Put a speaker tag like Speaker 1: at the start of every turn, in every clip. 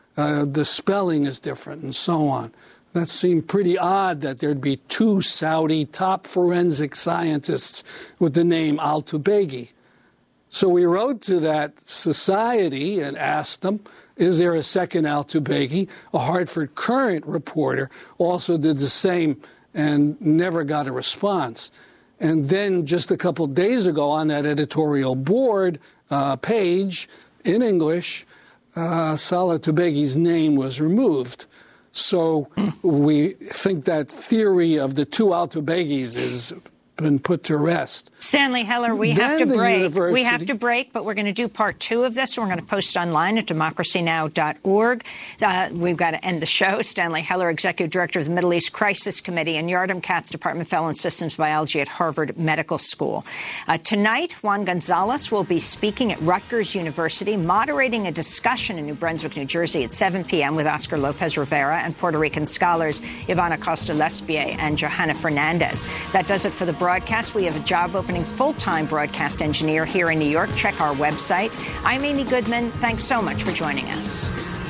Speaker 1: the spelling is different, and so on. That seemed pretty odd that there'd be two Saudi top forensic scientists with the name Al-Tubaigi. So we wrote to that society and asked them, is there a second Al-Tubaigi? A Hartford Courant reporter also did the same and never got a response. And then just a couple days ago on that editorial board page in English, Salah Tubaigi's name was removed. So we think that theory of the two Al-Tubaigis has been put to rest.
Speaker 2: Stanley Heller, we have to break. We have to break, but we're going to do part 2 of this. We're going to post online at democracynow.org. We've got to end the show. Stanley Heller, Executive Director of the Middle East Crisis Committee, and Yardam Katz, Department of Fellow in Systems Biology at Harvard Medical School. Tonight, Juan Gonzalez will be speaking at Rutgers University, moderating a discussion in New Brunswick, New Jersey at 7 p.m. with Oscar Lopez Rivera and Puerto Rican scholars Ivana Costa-Lespier and Johanna Fernandez. That does it for the broadcast. We have a job opening full-time broadcast engineer here in New York. Check our website. I'm Amy Goodman. Thanks so much for joining us.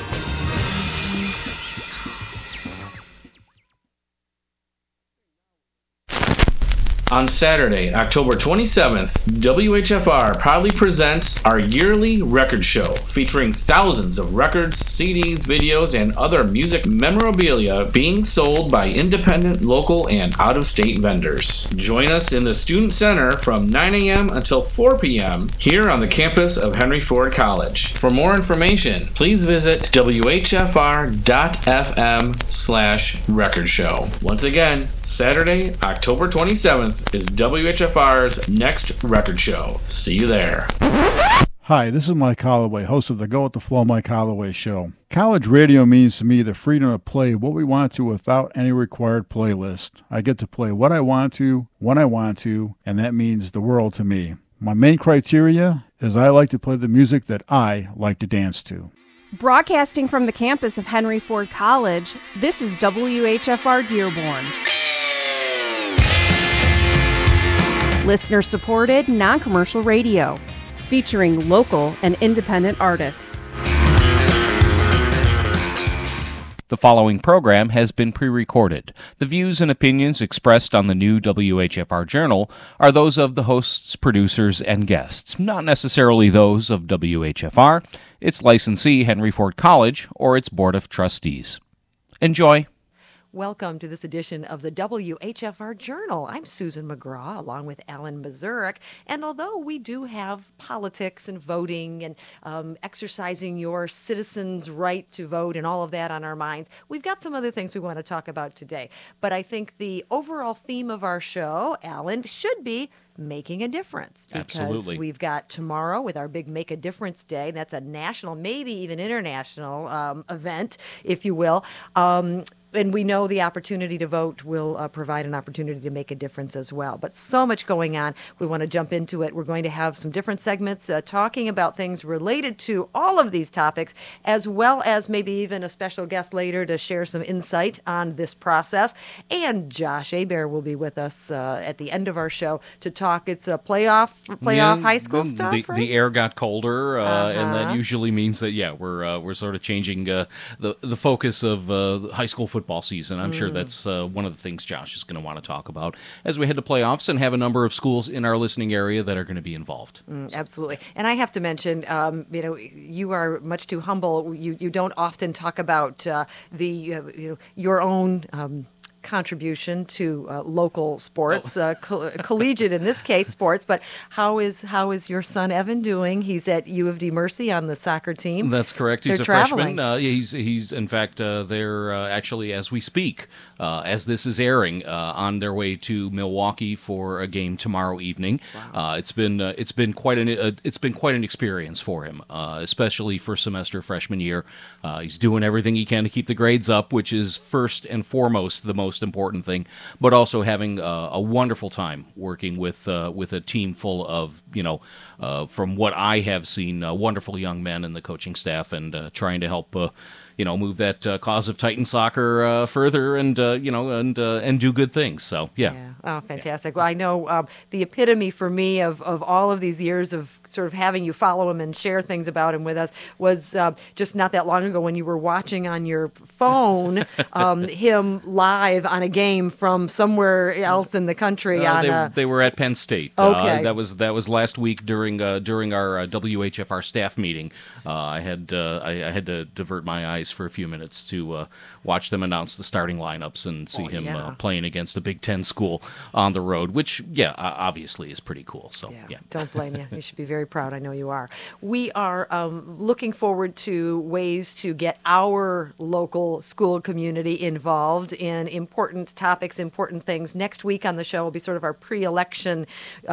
Speaker 3: On Saturday, October 27th, WHFR proudly presents our yearly record show featuring thousands of records, CDs, videos, and other music memorabilia being sold by independent, local, and out-of-state vendors. Join us in the Student Center from 9 a.m. until 4 p.m. here on the campus of Henry Ford College. For more information, please visit whfr.fm/record show. Once again, Saturday, October 27th is WHFR's next record show. See you there.
Speaker 4: Hi, this is Mike Holloway, host of the Go With The Flow Mike Holloway Show. College radio means to me the freedom to play what we want to without any required playlist. I get to play what I want to, when I want to, and that means the world to me. My main criteria is I like to play the music that I like to dance to.
Speaker 5: Broadcasting from the campus of Henry Ford College, this is WHFR Dearborn. Listener-supported, non-commercial radio, featuring local and independent artists.
Speaker 6: The following program has been pre-recorded. The views and opinions expressed on the new WHFR Journal are those of the hosts, producers, and guests, not necessarily those of WHFR, its licensee, Henry Ford College, or its Board of Trustees. Enjoy.
Speaker 7: Welcome to this edition of the WHFR Journal. I'm Susan McGraw, along with Alan Mazurek. And although we do have politics and voting and exercising your citizens' right to vote and all of that on our minds, we've got some other things we want to talk about today. But I think the overall theme of our show, Alan, should be making a difference. Because
Speaker 6: Absolutely.
Speaker 7: We've got tomorrow with our big Make a Difference Day. That's a national, maybe even international event, if you will. And we know the opportunity to vote will provide an opportunity to make a difference as well. But so much going on. We want to jump into it. We're going to have some different segments talking about things related to all of these topics, as well as maybe even a special guest later to share some insight on this process. And Josh Hebert will be with us at the end of our show to talk. It's a playoff high school stuff, right?
Speaker 6: The air got colder, and that usually means that, we're sort of changing the focus of high school football season. I'm sure that's one of the things Josh is going to want to talk about as we head to playoffs and have a number of schools in our listening area that are going to be involved.
Speaker 7: Absolutely. And I have to mention, you are much too humble. You don't often talk about your own contribution to local sports, collegiate in this case sports. But how is your son Evan doing? He's at U of D Mercy on the soccer team.
Speaker 6: That's correct. He's a freshman. He's in fact they're actually, as we speak, as this is airing, on their way to Milwaukee for a game tomorrow evening. Wow. It's been quite an experience for him, especially for semester freshman year. He's doing everything he can to keep the grades up, which is first and foremost the most most important thing, but also having a wonderful time working with a team full of, from what I have seen, wonderful young men in the coaching staff, and trying to help move that cause of Titan soccer further, and and do good things. So yeah.
Speaker 7: Oh, fantastic. Well, I know the epitome for me of all of these years of sort of having you follow him and share things about him with us was just not that long ago when you were watching on your phone him live on a game from somewhere else in the country.
Speaker 6: They were at Penn State.
Speaker 7: Okay.
Speaker 6: That was last week during our WHFR staff meeting. I had to divert my eyes for a few minutes to watch them announce the starting lineups and see him playing against a Big Ten school on the road, which, obviously is pretty cool. So, yeah.
Speaker 7: Don't blame you. You should be very proud. I know you are. We are looking forward to ways to get our local school community involved in important topics, important things. Next week on the show will be sort of our pre-election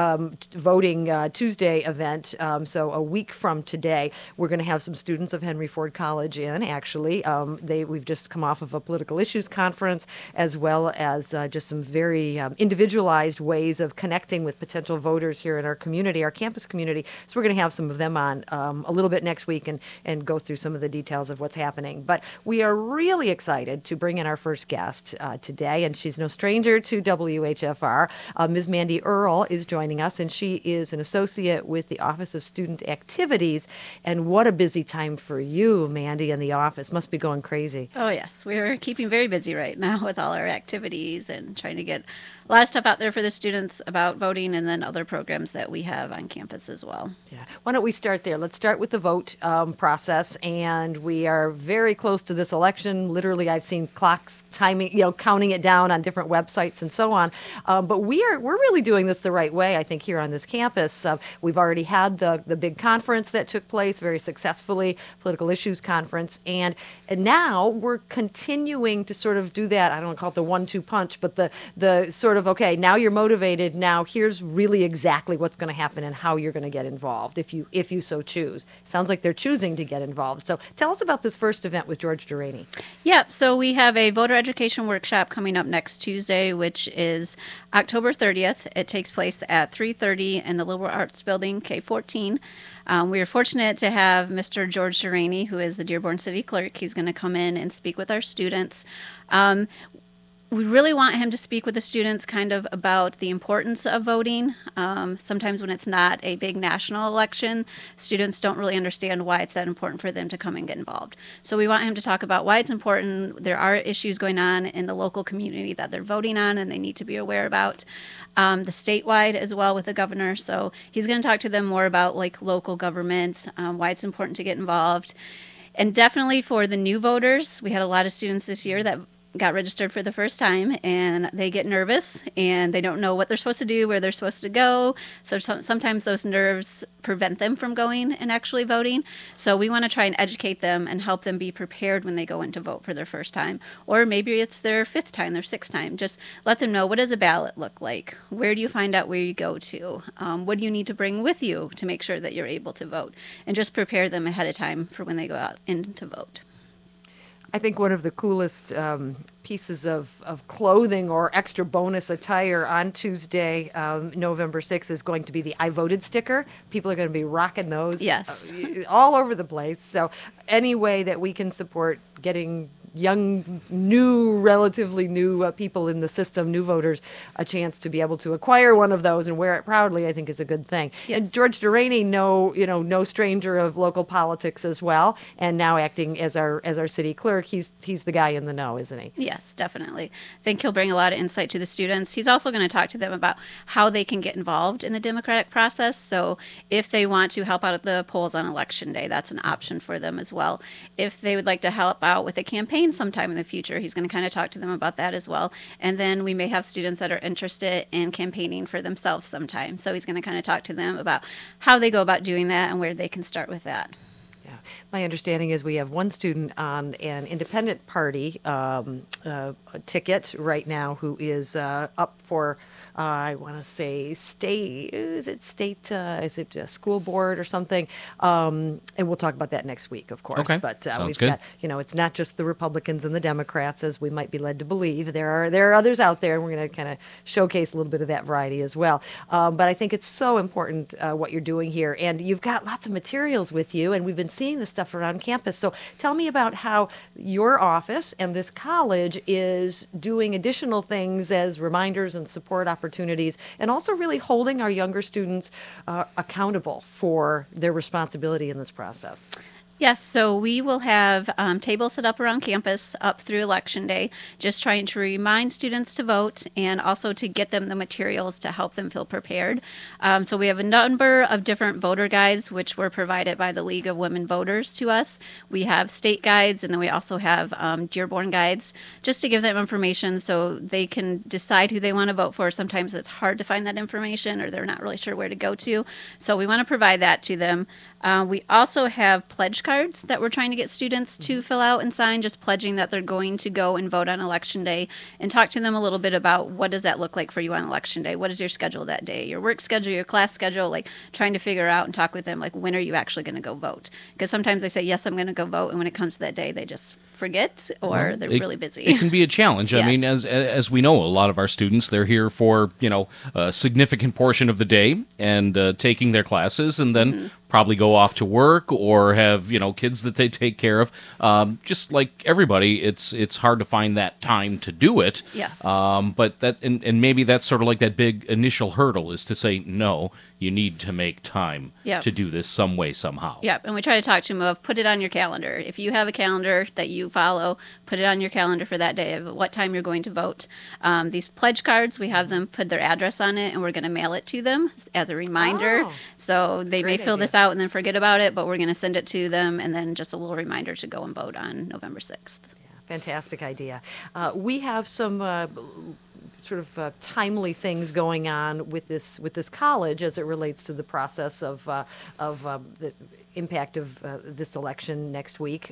Speaker 7: voting Tuesday event. So a week from today, we're going to have some students of Henry Ford College in, actually. We've just come off of a political issues conference, as well as just some very individualized ways of connecting with potential voters here in our community, our campus community. So we're going to have some of them on a little bit next week and go through some of the details of what's happening. But we are really excited to bring in our first guest today, and she's no stranger to WHFR. Ms. Mandy Earl is joining us, and she is an associate with the Office of Student Activities. And what a busy time for you, Mandy, in the office. Must be going crazy.
Speaker 8: Oh, yes. We're keeping very busy right now with all our activities and trying to get a lot of stuff out there for the students about voting, and then other programs that we have on campus as well.
Speaker 7: Yeah. Why don't we start there? Let's start with the vote process, and we are very close to this election. Literally, I've seen clocks timing, counting it down on different websites and so on. But we're really doing this the right way, I think, here on this campus. We've already had the big conference that took place very successfully, political issues conference, and now we're continuing to sort of do that. I don't want to call it the 1-2 punch, but the sort of, okay, now you're motivated. Now here's really exactly what's going to happen and how you're going to get involved if you so choose. Sounds like they're choosing to get involved. So tell us about this first event with George Duraney.
Speaker 8: Yep. So we have a voter education workshop coming up next Tuesday, which is October 30th. It takes place at 3:30 in the Liberal Arts Building, K14. We are fortunate to have Mr. George Duraney, who is the Dearborn City Clerk. He's going to come in and speak with our students. We really want him to speak with the students kind of about the importance of voting. Sometimes when it's not a big national election, students don't really understand why it's that important for them to come and get involved. So we want him to talk about why it's important. There are issues going on in the local community that they're voting on and they need to be aware about. The statewide as well with the governor. So he's going to talk to them more about like local government, why it's important to get involved. And definitely for the new voters, we had a lot of students this year that got registered for the first time, and they get nervous and they don't know what they're supposed to do, where they're supposed to go. So sometimes those nerves prevent them from going and actually voting. So we want to try and educate them and help them be prepared when they go in to vote for their first time. Or maybe it's their fifth time, their sixth time. Just let them know, what does a ballot look like? Where do you find out where you go to? What do you need to bring with you to make sure that you're able to vote? And just prepare them ahead of time for when they go out in to vote.
Speaker 7: I think one of the coolest pieces of clothing or extra bonus attire on Tuesday, November 6th, is going to be the I voted sticker. People are going to be rocking those all over the place. So any way that we can support getting young, relatively new people in the system, new voters, a chance to be able to acquire one of those and wear it proudly, I think is a good thing. Yes. And George Duraney, no stranger of local politics as well, and now acting as our city clerk, he's the guy in the know, isn't he?
Speaker 8: Yes, definitely. I think he'll bring a lot of insight to the students. He's also going to talk to them about how they can get involved in the democratic process. So if they want to help out at the polls on Election Day, that's an option for them as well. If they would like to help out with a campaign sometime in the future, he's going to kind of talk to them about that as well. And then we may have students that are interested in campaigning for themselves sometime. So he's going to kind of talk to them about how they go about doing that and where they can start with that.
Speaker 7: Yeah. My understanding is we have one student on an independent party ticket right now who is up for I want to say state, is it school board or something? And we'll talk about that next week, of course.
Speaker 6: Okay.
Speaker 7: But
Speaker 6: Sounds
Speaker 7: we've
Speaker 6: good.
Speaker 7: got, it's not just the Republicans and the Democrats, as we might be led to believe. There are others out there, and we're going to kind of showcase a little bit of that variety as well. But I think it's so important what you're doing here. And you've got lots of materials with you, and we've been seeing this stuff around campus. So tell me about how your office and this college is doing additional things as reminders and support opportunities, and also really holding our younger students accountable for their responsibility in this process.
Speaker 8: Yes, so we will have tables set up around campus up through Election Day, just trying to remind students to vote and also to get them the materials to help them feel prepared. So we have a number of different voter guides, which were provided by the League of Women Voters to us. We have state guides, and then we also have Dearborn guides, just to give them information so they can decide who they want to vote for. Sometimes it's hard to find that information, or they're not really sure where to go to. So we want to provide that to them. We also have pledge cards that we're trying to get students to fill out and sign, just pledging that they're going to go and vote on Election Day, and talk to them a little bit about what does that look like for you on Election Day? What is your schedule that day? Your work schedule, your class schedule, like trying to figure out and talk with them, like when are you actually going to go vote? Because sometimes they say, yes, I'm going to go vote, and when it comes to that day, they just forget, or they're really busy.
Speaker 6: It can be a challenge.
Speaker 8: Yes.
Speaker 6: I mean, as we know, a lot of our students, they're here for, a significant portion of the day and taking their classes, and then probably go off to work or have, kids that they take care of. Just like everybody, it's hard to find that time to do it.
Speaker 8: Yes.
Speaker 6: But that, and maybe that's sort of like that big initial hurdle, is to say, no, you need to make time to do this some way, somehow.
Speaker 8: Yep, and we try to talk to them of, put it on your calendar. If you have a calendar that you follow, put it on your calendar for that day of what time you're going to vote. These pledge cards, we have them put their address on it, and we're going to mail it to them as a reminder.
Speaker 7: Oh,
Speaker 8: so they may fill this out and then forget about it, but we're going to send it to them, and then just a little reminder to go and vote on November 6th.
Speaker 7: Fantastic idea. We have some sort of timely things going on with this college as it relates to the process of the impact of this election next week.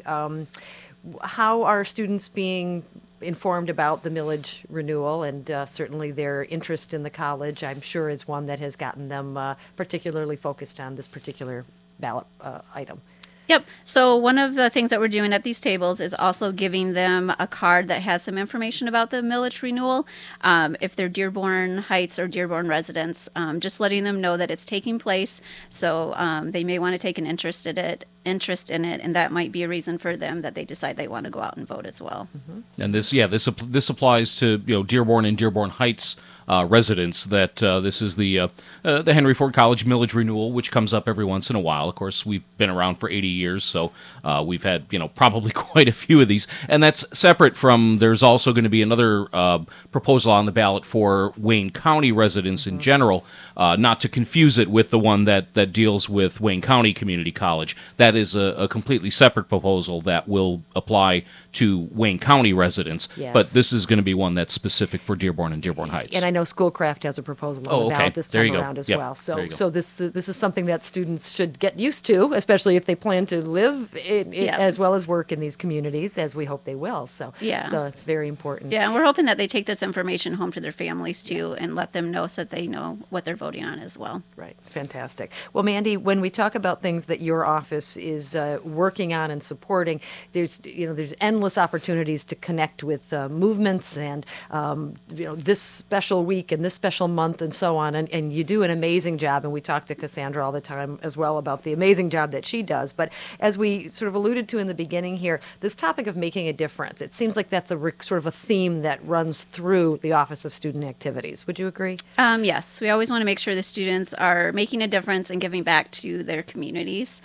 Speaker 7: How are students being informed about the millage renewal? And certainly their interest in the college, I'm sure, is one that has gotten them particularly focused on this particular ballot item.
Speaker 8: Yep. So one of the things that we're doing at these tables is also giving them a card that has some information about the millage renewal. If they're Dearborn Heights or Dearborn residents, just letting them know that it's taking place. So they may want to take an interest in it, and that might be a reason for them that they decide they want to go out and vote as well.
Speaker 6: Mm-hmm. And this applies to Dearborn and Dearborn Heights residents. That this is the Henry Ford College millage renewal, which comes up every once in a while. Of course, we've been around for 80 years, so we've had probably quite a few of these. And that's separate from. There's also going to be another proposal on the ballot for Wayne County residents in general, not to confuse it with the one that deals with Wayne County Community College. That is a completely separate proposal that will apply to Wayne County residents.
Speaker 7: Yes.
Speaker 6: But this is going to be one that's specific for Dearborn and Dearborn Heights.
Speaker 7: And I know Schoolcraft has a proposal on the ballot this time around as well. So this is something that students should get used to, especially if they plan to live as well as work in these communities, as we hope they will. So it's very important.
Speaker 8: Yeah, and we're hoping that they take this information home to their families too, and let them know so that they know what they're voting on as well.
Speaker 7: Right. Fantastic. Well, Mandy, when we talk about things that your office is working on and supporting, there's endless opportunities to connect with movements and this special week and this special month and so on. And you do an amazing job. And we talk to Cassandra all the time as well about the amazing job that she does. But as we sort of alluded to in the beginning here, this topic of making a difference, it seems like that's sort of a theme that runs through the Office of Student Activities. Would you agree?
Speaker 8: Yes. We always want to make sure the students are making a difference and giving back to their communities.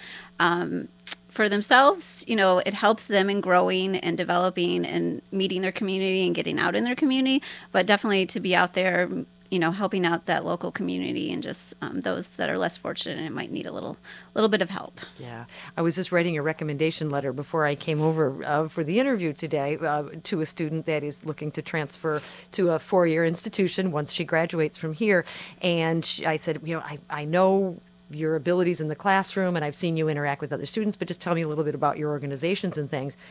Speaker 8: For themselves, it helps them in growing and developing and meeting their community and getting out in their community, but definitely to be out there, helping out that local community and just those that are less fortunate and might need a little bit of help.
Speaker 7: Yeah. I was just writing a recommendation letter before I came over for the interview today to a student that is looking to transfer to a 4-year institution once she graduates from here. And I said, I know your abilities in the classroom, and I've seen you interact with other students, but just tell me a little bit about your organizations and things.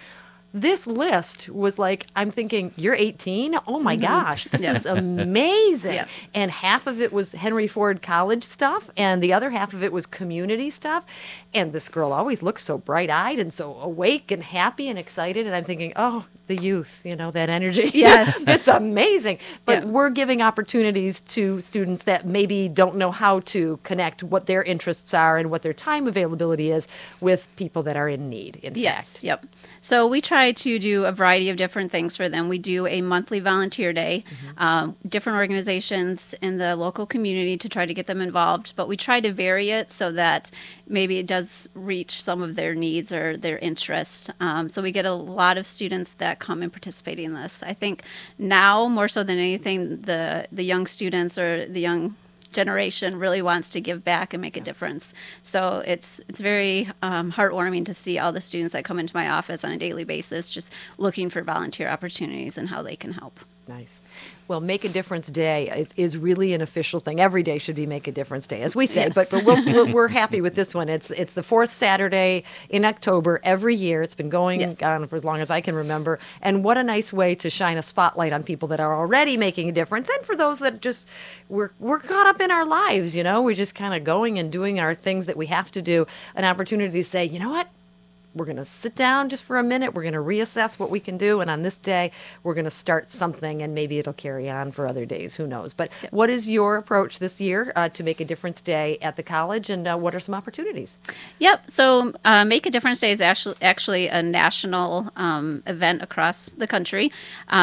Speaker 7: this list was like, I'm thinking, you're 18? Oh my gosh, this is amazing. Yeah. And half of it was Henry Ford College stuff, and the other half of it was community stuff. And this girl always looks so bright-eyed and so awake and happy and excited. And I'm thinking, oh, the youth, that energy.
Speaker 8: Yes.
Speaker 7: It's amazing. But we're giving opportunities to students that maybe don't know how to connect what their interests are and what their time availability is with people that are in need, in fact.
Speaker 8: Yep. So we try to do a variety of different things for them. We do a monthly volunteer day, different organizations in the local community to try to get them involved, but we try to vary it so that maybe it does reach some of their needs or their interests. So we get a lot of students that come and participate in this. I think now, more so than anything, the young students or the young generation really wants to give back and make a difference. So it's very heartwarming to see all the students that come into my office on a daily basis just looking for volunteer opportunities and how they can help.
Speaker 7: Nice. Well, Make a Difference Day is really an official thing. Every day should be Make a Difference Day, as we say. Yes. But we're happy with this one. It's the fourth Saturday in October every year. It's been going on for as long as I can remember. And what a nice way to shine a spotlight on people that are already making a difference, and for those that just we're caught up in our lives. We're just kind of going and doing our things that we have to do. An opportunity to say, you know what? We're going to sit down just for a minute. We're going to reassess what we can do. And on this day, we're going to start something, and maybe it'll carry on for other days. Who knows? But what is your approach this year to Make a Difference Day at the college, and what are some opportunities?
Speaker 8: Yep. So Make a Difference Day is actually a national event across the country.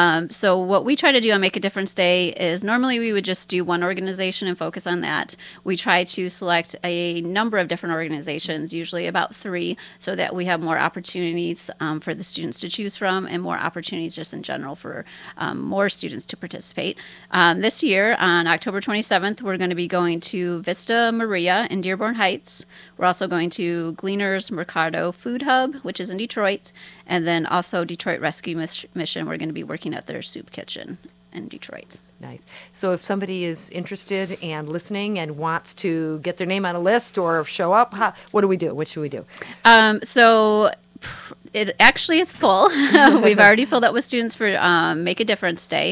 Speaker 8: So what we try to do on Make a Difference Day is normally we would just do one organization and focus on that. We try to select a number of different organizations, usually about 3, so that we have more opportunities for the students to choose from, and more opportunities just in general for more students to participate. This year, on October 27th, we're going to be going to Vista Maria in Dearborn Heights. We're also going to Gleaners Mercado Food Hub, which is in Detroit, and then also Detroit Rescue Mission. We're going to be working at their soup kitchen in Detroit.
Speaker 7: Nice. So if somebody is interested and listening and wants to get their name on a list or show up, what do we do? What should we do?
Speaker 8: So it actually is full. We've already filled up with students for Make a Difference Day.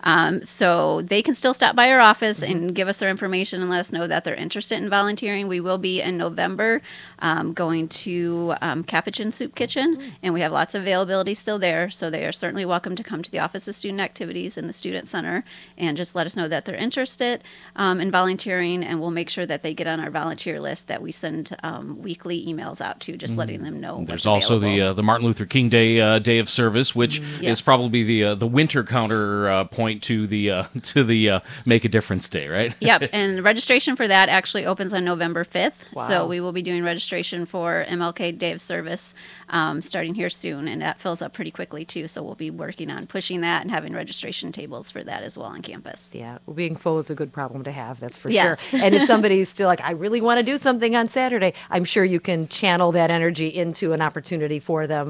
Speaker 8: So they can still stop by our office and give us their information and let us know that they're interested in volunteering. We will be in November going to Capuchin Soup Kitchen, and we have lots of availability still there. So they are certainly welcome to come to the Office of Student Activities in the Student Center and just let us know that they're interested in volunteering, and we'll make sure that they get on our volunteer list that we send weekly emails out to, just letting them know
Speaker 6: There's also the Martin Luther King Day Day of Service, which is probably the winter counterpoint to the Make a Difference Day, right?
Speaker 8: Yep, and registration for that actually opens on November 5th.
Speaker 7: Wow.
Speaker 8: So we will be doing registration for MLK Day of Service starting here soon, and that fills up pretty quickly too. So we'll be working on pushing that and having registration tables for that as well on campus.
Speaker 7: Yeah, well, being full is a good problem to have, that's for sure. And if somebody's still like, I really want to do something on Saturday, I'm sure you can channel that energy into an opportunity for them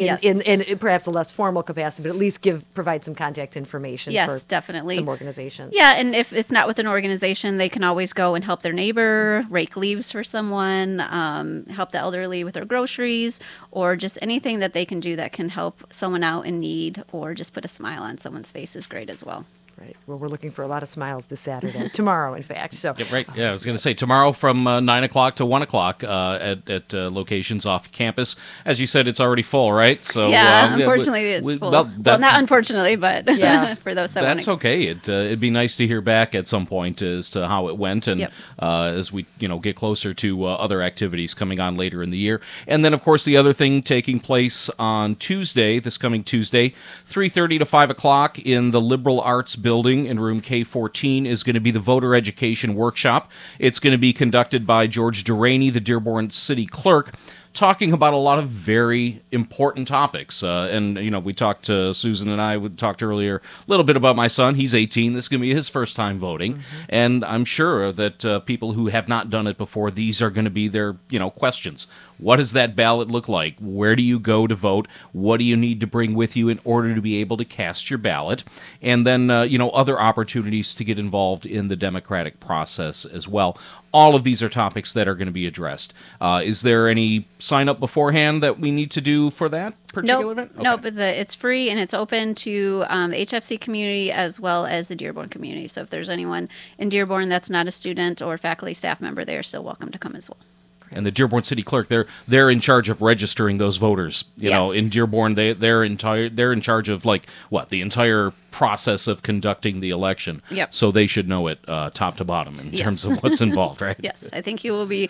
Speaker 7: in perhaps a less formal capacity, but at least provide some contact information for
Speaker 8: definitely.
Speaker 7: Some organizations.
Speaker 8: Yeah, and if it's not with an organization, they can always go and help their neighbor, rake leaves for someone, help the elderly with their groceries, or just anything that they can do that can help someone out in need or just put a smile on someone's face is great as well.
Speaker 7: Right. Well, we're looking for a lot of smiles this Saturday, tomorrow, in fact. So.
Speaker 6: Yeah, right. Yeah, I was going to say tomorrow from 9 o'clock to 1 o'clock at locations off campus. As you said, it's already full, right? So
Speaker 8: unfortunately, it's full. Well, not unfortunately, but for those that
Speaker 6: that's okay. It'd be nice to hear back at some point as to how it went, and as we get closer to other activities coming on later in the year. And then, of course, the other thing taking place on Tuesday, this coming Tuesday, 3:30 to 5 o'clock in the Liberal Arts Building in room K14 is going to be the voter education workshop. It's going to be conducted by George Duraney, the Dearborn City Clerk, talking about a lot of very important topics. And we talked to Susan and I talked earlier a little bit about my son. He's 18. This is going to be his first time voting. And I'm sure that people who have not done it before, these are going to be their questions. what does that ballot look like? Where do you go to vote? What do you need to bring with you in order to be able to cast your ballot? And then, other opportunities to get involved in the democratic process as well. All of these are topics that are going to be addressed. Is there any sign up beforehand that we need to do for that particular event? Okay.
Speaker 8: No, but it's free and it's open to HFC community as well as the Dearborn community. So if there's anyone in Dearborn that's not a student or faculty staff member, they are still welcome to come as well.
Speaker 6: And the Dearborn City Clerk, they're in charge of registering those voters. You know, in Dearborn, they're in charge of the entire process of conducting the election.
Speaker 8: Yep.
Speaker 6: So they should know it top to bottom in terms of what's involved, right?
Speaker 8: Yes, I think he will be.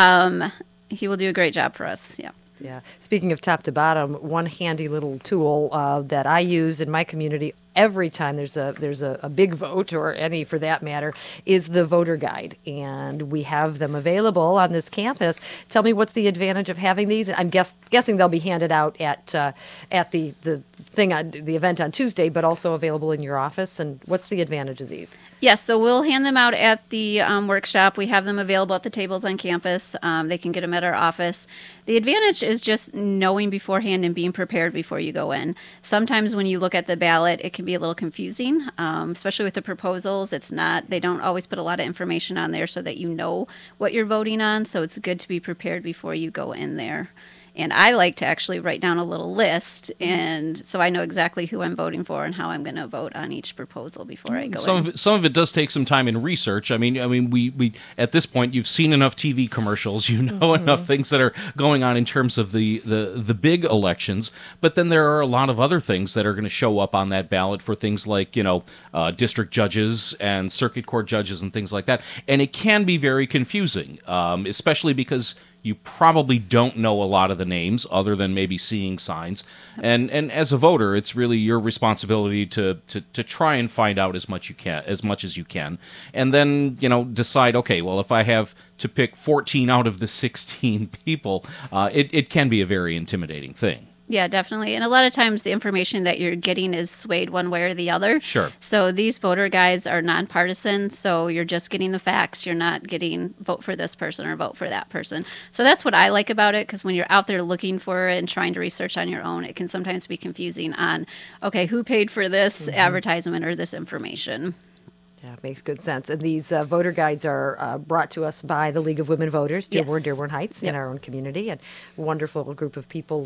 Speaker 8: He will do a great job for us. Yeah.
Speaker 7: Yeah. Speaking of top to bottom, one handy little tool that I use in my community every time there's a big vote, or any for that matter, is the voter guide. And we have them available on this campus. Tell me, what's the advantage of having these? I'm guessing they'll be handed out at the thing on the event on Tuesday, but also available in your office. And what's the advantage of these?
Speaker 8: Yes, so we'll hand them out at the workshop. We have them available at the tables on campus. They can get them at our office. The advantage is just knowing beforehand and being prepared before you go in. Sometimes when you look at the ballot, it can be a little confusing, especially with the proposals. They don't always put a lot of information on there so that you know what you're voting on. So it's good to be prepared before you go in there. And I like to actually write down a little list, and so I know exactly who I'm voting for and how I'm going to vote on each proposal before I go in.
Speaker 6: Some of it does take some time in research. I mean, we at this point, you've seen enough TV commercials, you know enough things that are going on in terms of the big elections. But then there are a lot of other things that are going to show up on that ballot for things like district judges and circuit court judges and things like that. And it can be very confusing, especially because you probably don't know a lot of the names other than maybe seeing signs. And as a voter, it's really your responsibility to try and find out as much as you can. And then, decide, okay, well, if I have to pick 14 out of the 16 people, it can be a very intimidating thing.
Speaker 8: Yeah, definitely. And a lot of times the information that you're getting is swayed one way or the other.
Speaker 6: Sure.
Speaker 8: So these voter guides are nonpartisan, so you're just getting the facts. You're not getting vote for this person or vote for that person. So that's what I like about it, because when you're out there looking for it and trying to research on your own, it can sometimes be confusing on, okay, who paid for this advertisement or this information.
Speaker 7: Yeah, makes good sense. And these voter guides are brought to us by the League of Women Voters, Dearborn Heights, in our own community, and a wonderful group of people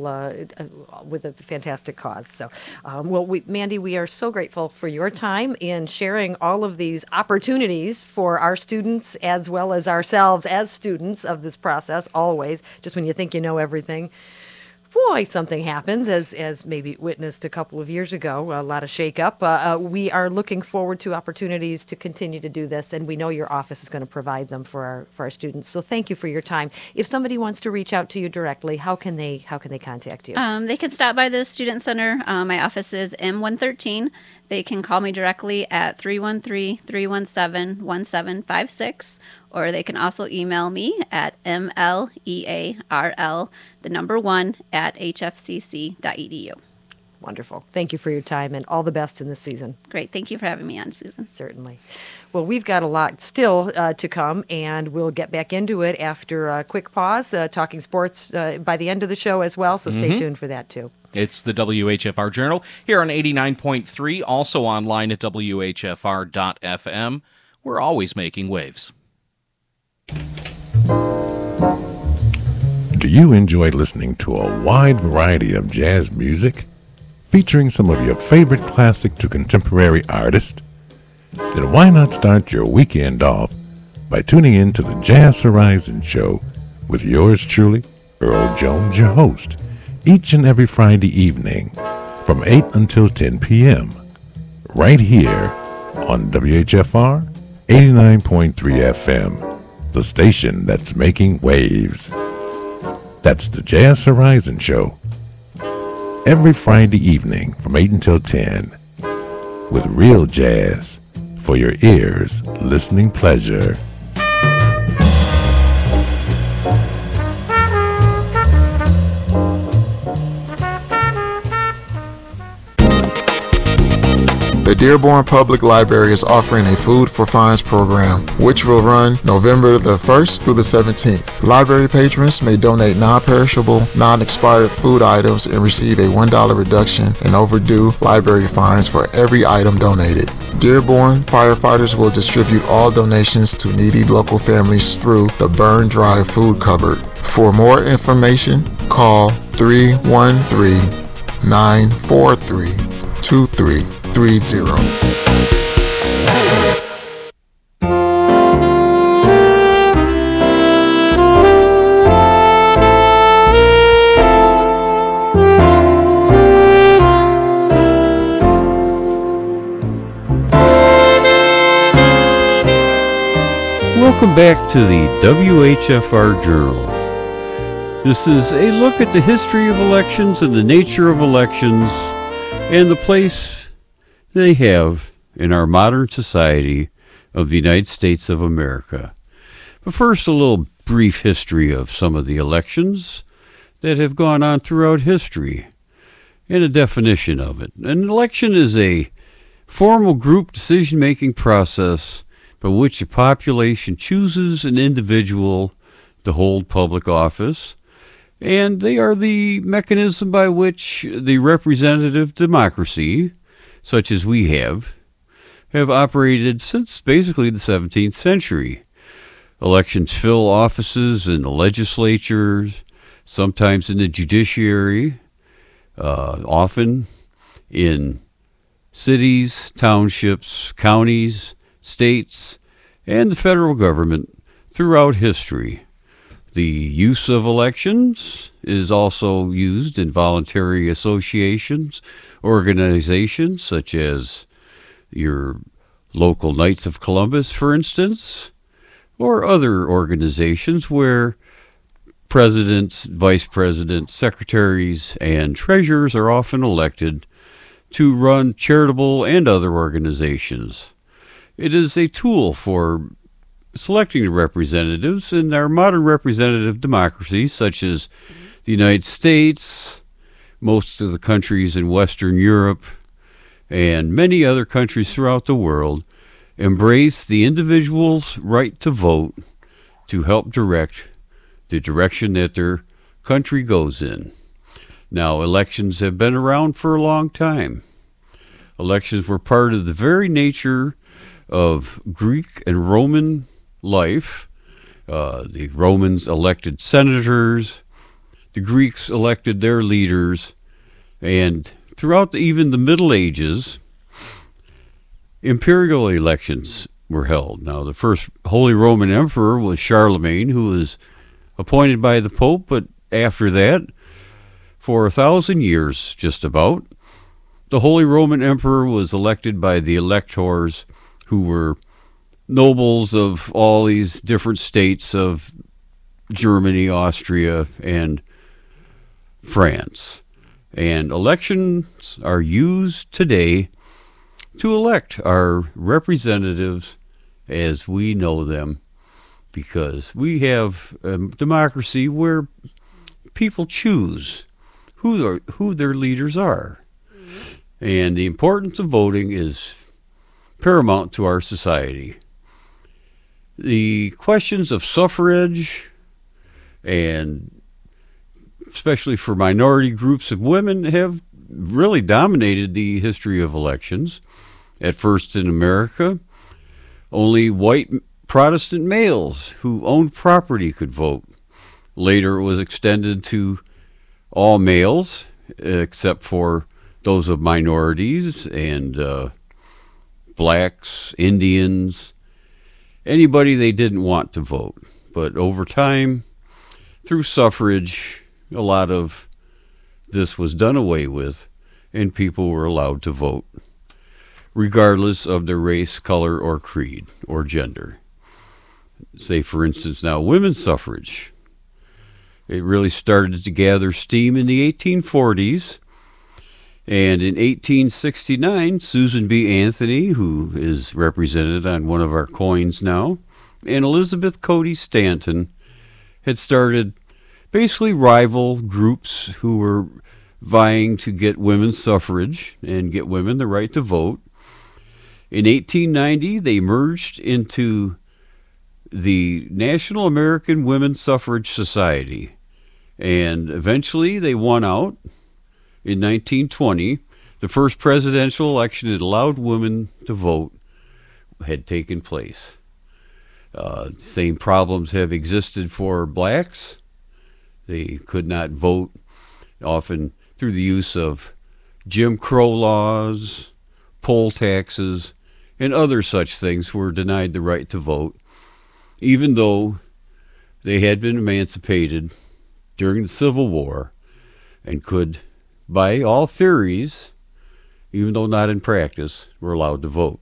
Speaker 7: with a fantastic cause. So, Mandy, we are so grateful for your time in sharing all of these opportunities for our students as well as ourselves as students of this process, always. Just when you think you know everything, boy, something happens, as maybe witnessed a couple of years ago, a lot of shakeup. We are looking forward to opportunities to continue to do this, and we know your office is going to provide them for our students. So thank you for your time. If somebody wants to reach out to you directly, how can they contact you?
Speaker 8: They can stop by the Student Center. My office is M113. They can call me directly at 313-317-1756, or they can also email me at mlearl1@hfcc.edu.
Speaker 7: Wonderful. Thank you for your time, and all the best in this season.
Speaker 8: Great. Thank you for having me on, Susan.
Speaker 7: Certainly. Well, we've got a lot still to come, and we'll get back into it after a quick pause, talking sports by the end of the show as well, so stay tuned for that too.
Speaker 6: It's the WHFR Journal here on 89.3, also online at WHFR.FM. We're always making waves.
Speaker 9: Do you enjoy listening to a wide variety of jazz music, featuring some of your favorite classic to contemporary artists? Then why not start your weekend off by tuning in to the Jazz Horizon Show with yours truly, Earl Jones, your host, each and every Friday evening from 8 until 10 p.m. right here on WHFR 89.3 FM, the station that's making waves. That's the Jazz Horizon Show, every Friday evening from 8 until 10, with real jazz for your ears' listening pleasure.
Speaker 10: The Dearborn Public Library is offering a Food for Fines program, which will run November the 1st through the 17th. Library patrons may donate non-perishable, non-expired food items and receive a $1 reduction in overdue library fines for every item donated. Dearborn firefighters will distribute all donations to needy local families through the Burn Dry Food Cupboard. For more information, call 313-943-2330.
Speaker 11: Welcome back to the WHFR Journal. This is a look at the history of elections and the nature of elections and the place they have in our modern society of the United States of America. But first, a little brief history of some of the elections that have gone on throughout history and a definition of it. An election is a formal group decision-making process by which a population chooses an individual to hold public office, and they are the mechanism by which the representative democracy, such as we have operated since basically the 17th century. Elections fill offices in the legislature, sometimes in the judiciary, often in cities, townships, counties, states, and the federal government throughout history. The use of elections is also used in voluntary associations, organizations such as your local Knights of Columbus, for instance, or other organizations where presidents, vice presidents, secretaries, and treasurers are often elected to run charitable and other organizations. It is a tool for selecting the representatives in our modern representative democracies, such as the United States, most of the countries in Western Europe, and many other countries throughout the world, embrace the individual's right to vote to help direct the direction that their country goes in. Now, elections have been around for a long time. Elections were part of the very nature of Greek and Roman life. The Romans elected senators, the Greeks elected their leaders, and throughout even the Middle Ages, imperial elections were held. Now, the first Holy Roman Emperor was Charlemagne, who was appointed by the Pope, but after that, for 1,000 years just about, the Holy Roman Emperor was elected by the electors, who were nobles of all these different states of Germany, Austria, and France. And elections are used today to elect our representatives as we know them, because we have a democracy where people choose who their leaders are. And the importance of voting is paramount to our society. The questions of suffrage, and especially for minority groups of women, have really dominated the history of elections. At first in America, only white Protestant males who owned property could vote. Later it was extended to all males, except for those of minorities and blacks, Indians, anybody they didn't want to vote. But over time, through suffrage, a lot of this was done away with, and people were allowed to vote, regardless of their race, color, or creed, or gender. Say, for instance, now, women's suffrage. It really started to gather steam in the 1840s, and in 1869, Susan B. Anthony, who is represented on one of our coins now, and Elizabeth Cady Stanton had started basically rival groups who were vying to get women's suffrage and get women the right to vote. In 1890, they merged into the National American Women's Suffrage Society, and eventually they won out. In 1920, the first presidential election that allowed women to vote had taken place. Same problems have existed for blacks. They could not vote, often through the use of Jim Crow laws, poll taxes, and other such things were denied the right to vote, even though they had been emancipated during the Civil War and could, by all theories, even though not in practice, were allowed to vote.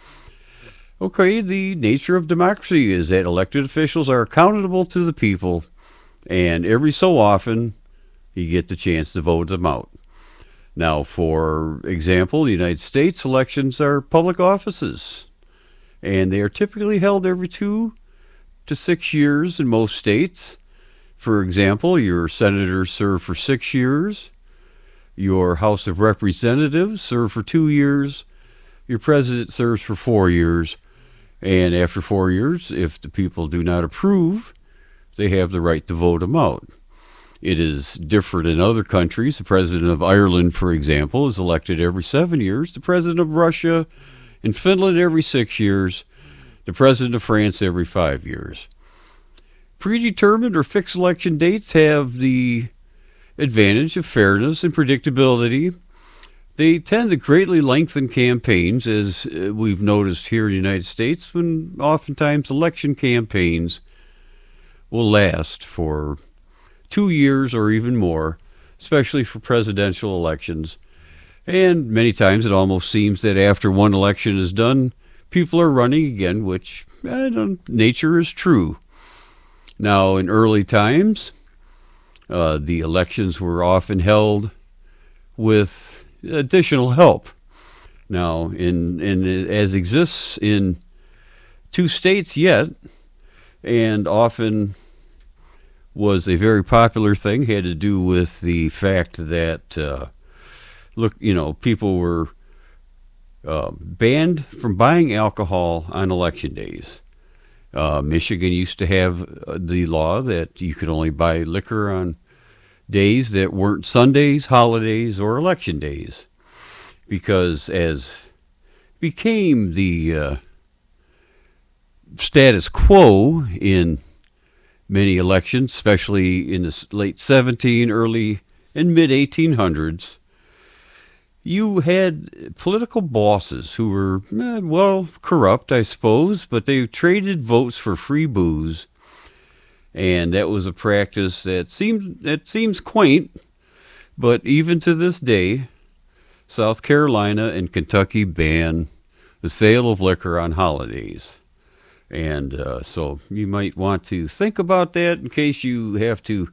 Speaker 11: Okay, the nature of democracy is that elected officials are accountable to the people, and every so often you get the chance to vote them out. Now, for example, the United States elections are public offices, and they are typically held every 2 to 6 years in most states. For example, your senators serve for 6 years, your House of Representatives serve for 2 years, your president serves for 4 years, and after 4 years, if the people do not approve, they have the right to vote them out. It is different in other countries. The president of Ireland, for example, is elected every 7 years. The president of Russia and Finland every 6 years. The president of France every 5 years. Predetermined or fixed election dates have the advantage of fairness and predictability. They tend to greatly lengthen campaigns, as we've noticed here in the United States, when oftentimes election campaigns will last for 2 years or even more, especially for presidential elections. And many times it almost seems that after one election is done, people are running again, which nature is true. Now, in early times, the elections were often held with additional help. Now, as exists in 2 states yet, and often was a very popular thing, had to do with the fact that, people were banned from buying alcohol on election days. Michigan used to have the law that you could only buy liquor on days that weren't Sundays, holidays, or election days, because as became the status quo in many elections, especially in the late 1700s, early and mid 1800s, you had political bosses who were, corrupt, I suppose, but they traded votes for free booze. And that was a practice that seems quaint, but even to this day, South Carolina and Kentucky ban the sale of liquor on holidays. And so you might want to think about that in case you have to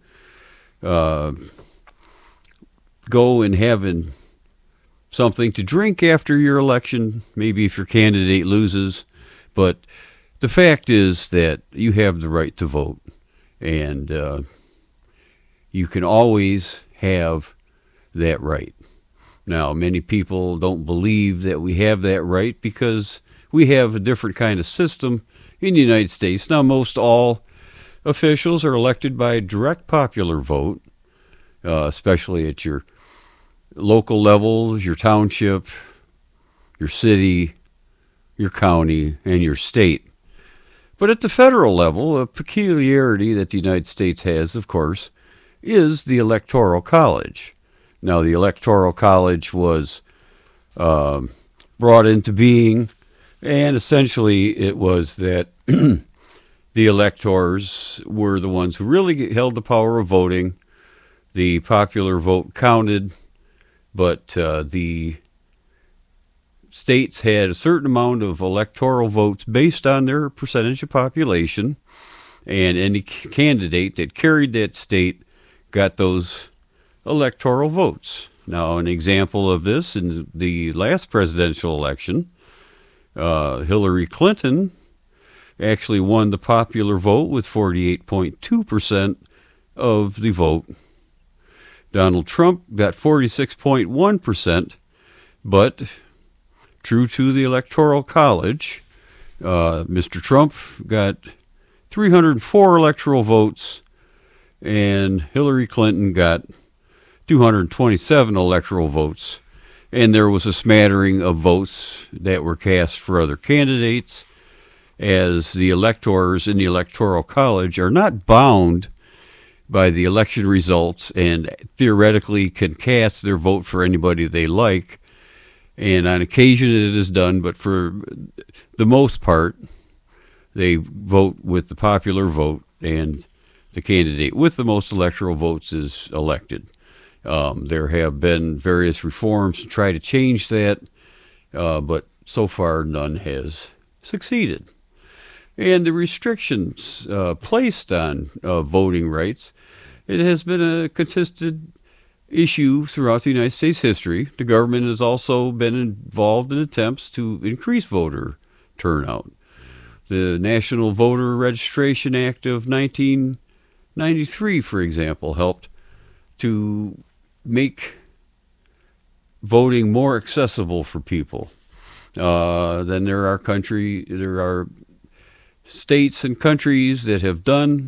Speaker 11: go and have something to drink after your election, maybe if your candidate loses. But the fact is that you have the right to vote. And you can always have that right. Now, many people don't believe that we have that right because we have a different kind of system in the United States. Now, most all officials are elected by direct popular vote, especially at your local levels, your township, your city, your county, and your state. But at the federal level, a peculiarity that the United States has, of course, is the Electoral College. Now, the Electoral College was brought into being, and essentially it was that the electors were the ones who really held the power of voting. The popular vote counted, but the states had a certain amount of electoral votes based on their percentage of population, and any candidate that carried that state got those electoral votes. Now, an example of this in the last presidential election, Hillary Clinton actually won the popular vote with 48.2% of the vote. Donald Trump got 46.1%, but true to the Electoral College, Mr. Trump got 304 electoral votes, and Hillary Clinton got 227 electoral votes. And there was a smattering of votes that were cast for other candidates, as the electors in the Electoral College are not bound by the election results and theoretically can cast their vote for anybody they like. And on occasion it is done, but for the most part, they vote with the popular vote, and the candidate with the most electoral votes is elected. There have been various reforms to try to change that, but so far none has succeeded. And the restrictions placed on voting rights, it has been a contested issue throughout the United States history. The government has also been involved in attempts to increase voter turnout. The National Voter Registration Act of 1993, for example, helped to make voting more accessible for people. Then there are states and countries that have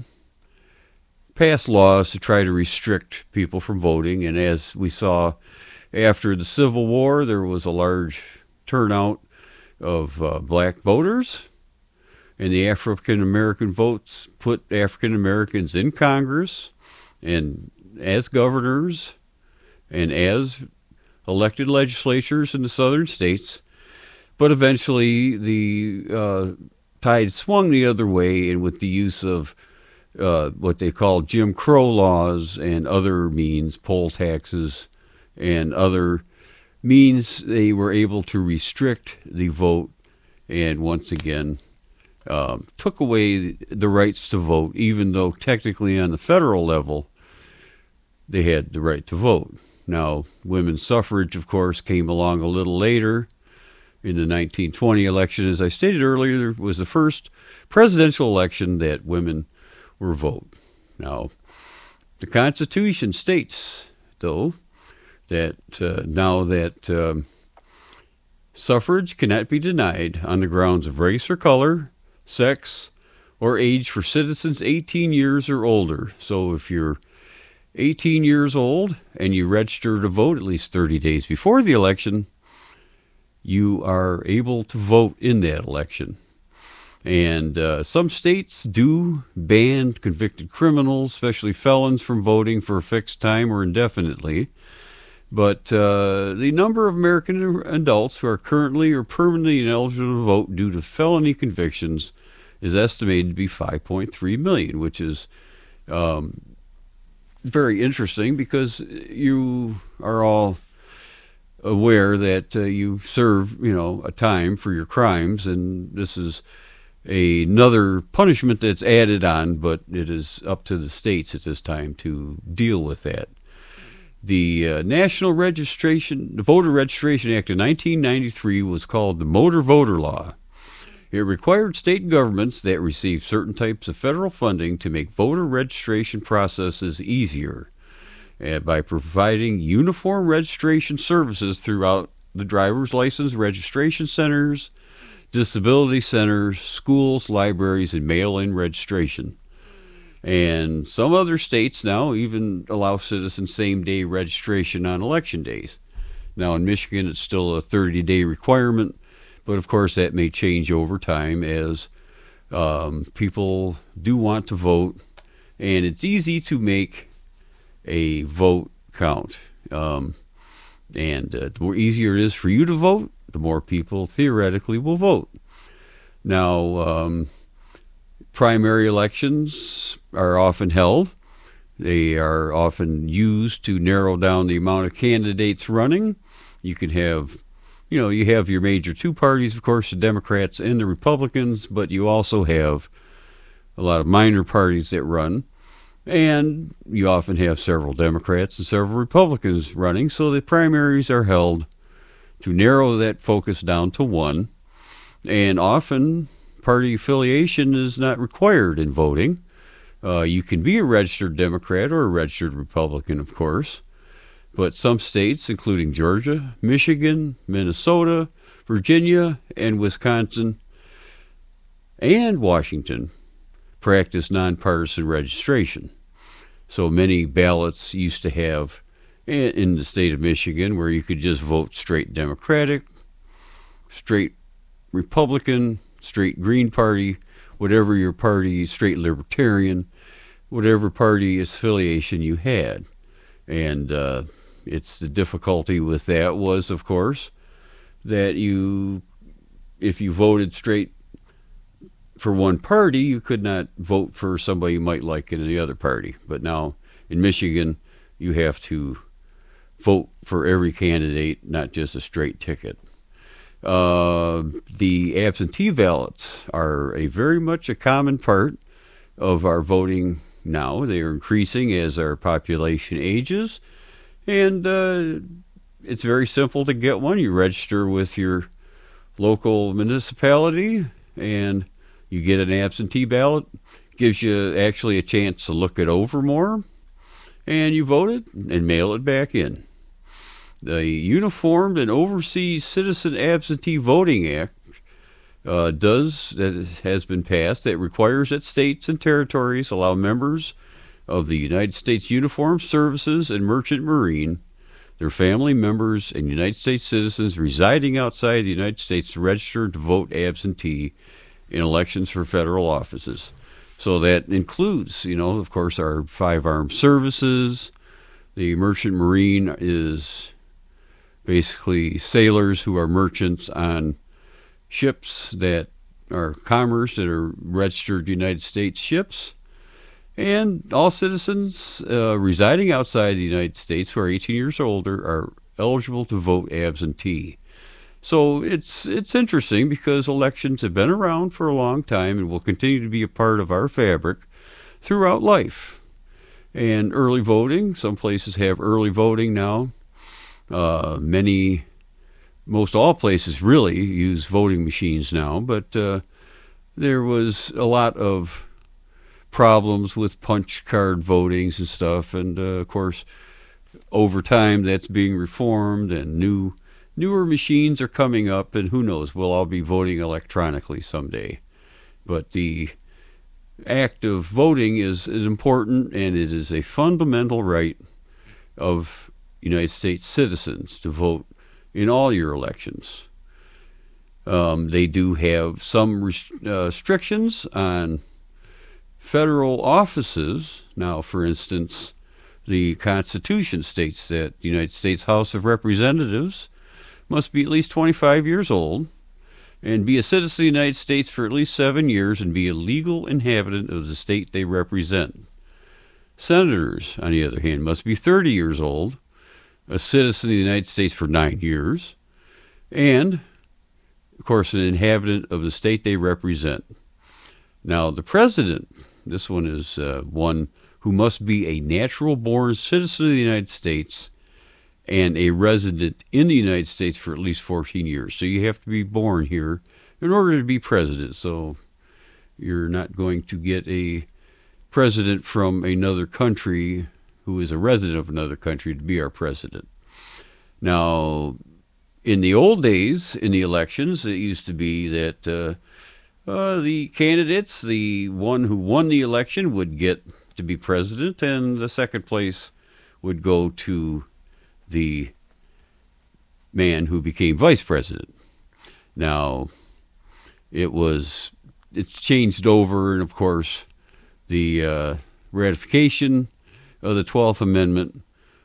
Speaker 11: passed laws to try to restrict people from voting. And as we saw after the Civil War, there was a large turnout of black voters, and the African American votes put African Americans in Congress and as governors and as elected legislatures in the southern states. But eventually the tide swung the other way, and with the use of what they call Jim Crow laws and other means, poll taxes and other means, they were able to restrict the vote and once again took away the rights to vote, even though technically on the federal level they had the right to vote. Now, women's suffrage, of course, came along a little later. In the 1920 election, as I stated earlier, was the first presidential election that women were vote. Now, the Constitution states, though, that now that suffrage cannot be denied on the grounds of race or color, sex, or age for citizens 18 years or older. So if you're 18 years old and you register to vote at least 30 days before the election, you are able to vote in that election. And some states do ban convicted criminals, especially felons, from voting for a fixed time or indefinitely. But the number of American adults who are currently or permanently ineligible to vote due to felony convictions is estimated to be 5.3 million, which is very interesting because you are all aware that you serve, a time for your crimes, and this is another punishment that's added on, but it is up to the states at this time to deal with that. The Voter Registration Act of 1993 was called the Motor Voter Law. It required state governments that receive certain types of federal funding to make voter registration processes easier by providing uniform registration services throughout the driver's license registration centers, disability centers, schools, libraries, and mail-in registration. And some other states now even allow citizens same-day registration on election days. Now in Michigan, it's still a 30-day requirement, but of course that may change over time as people do want to vote, and it's easy to make a vote count. And the more easier it is for you to vote, the more people theoretically will vote. Now, primary elections are often held. They are often used to narrow down the amount of candidates running. You can have, you have your major two parties, of course, the Democrats and the Republicans, but you also have a lot of minor parties that run. And you often have several Democrats and several Republicans running, so the primaries are held to narrow that focus down to one. And often party affiliation is not required in voting. You can be a registered Democrat or a registered Republican, of course. But some states, including Georgia, Michigan, Minnesota, Virginia, and Wisconsin, and Washington, practice nonpartisan registration. So many ballots used to have, in the state of Michigan, where you could just vote straight Democratic, straight Republican, straight Green Party, whatever your party, straight Libertarian, whatever party affiliation you had. And it's the difficulty with that was, of course, that if you voted straight for one party, you could not vote for somebody you might like in the other party. But now in Michigan, you have to vote for every candidate, not just a straight ticket. The absentee ballots are very much a common part of our voting now. They are increasing as our population ages, and it's very simple to get one. You register with your local municipality, and you get an absentee ballot. Gives you actually a chance to look it over more, and you vote it and mail it back in. The Uniformed and Overseas Citizen Absentee Voting Act has been passed, that requires that states and territories allow members of the United States Uniformed Services and Merchant Marine, their family members, and United States citizens residing outside the United States to register to vote absentee in elections for federal offices. So that includes, of course, our 5 armed services. The Merchant Marine is basically sailors who are merchants on ships that are commerce, that are registered United States ships. And all citizens residing outside the United States who are 18 years or older are eligible to vote absentee. So it's interesting because elections have been around for a long time and will continue to be a part of our fabric throughout life. And early voting, some places have early voting now. Most all places really use voting machines now, but there was a lot of problems with punch card votings and stuff, and of course, over time that's being reformed, and newer machines are coming up, and who knows, we'll all be voting electronically someday. But the act of voting is important, and it is a fundamental right of United States citizens to vote in all your elections. They do have some restrictions on federal offices. Now, for instance, the Constitution states that the United States House of Representatives must be at least 25 years old and be a citizen of the United States for at least 7 years and be a legal inhabitant of the state they represent. Senators, on the other hand, must be 30 years old, a citizen of the United States for 9 years, and, of course, an inhabitant of the state they represent. Now, the president, this one is one who must be a natural-born citizen of the United States and a resident in the United States for at least 14 years. So you have to be born here in order to be president. So you're not going to get a president from another country who is a resident of another country to be our president. Now, in the old days, in the elections, it used to be that the candidates, the one who won the election would get to be president, and the second place would go to the man who became vice president. Now, it's changed over, and of course, the ratification of the 12th Amendment,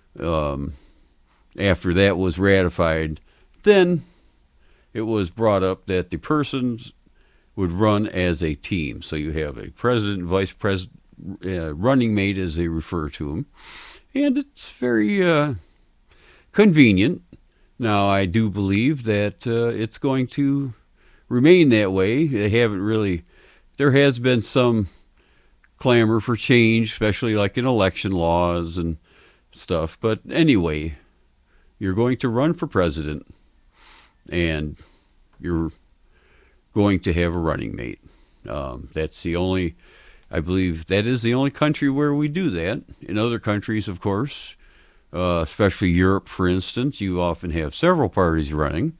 Speaker 11: after that was ratified, then it was brought up that the persons would run as a team. So you have a president, vice president, running mate, as they refer to them, and it's very convenient. Now, I do believe that it's going to remain that way. There has been some clamor for change, especially like in election laws and stuff. But anyway, you're going to run for president, and you're going to have a running mate. I believe that is the only country where we do that. In other countries, of course, especially Europe, for instance. You often have several parties running.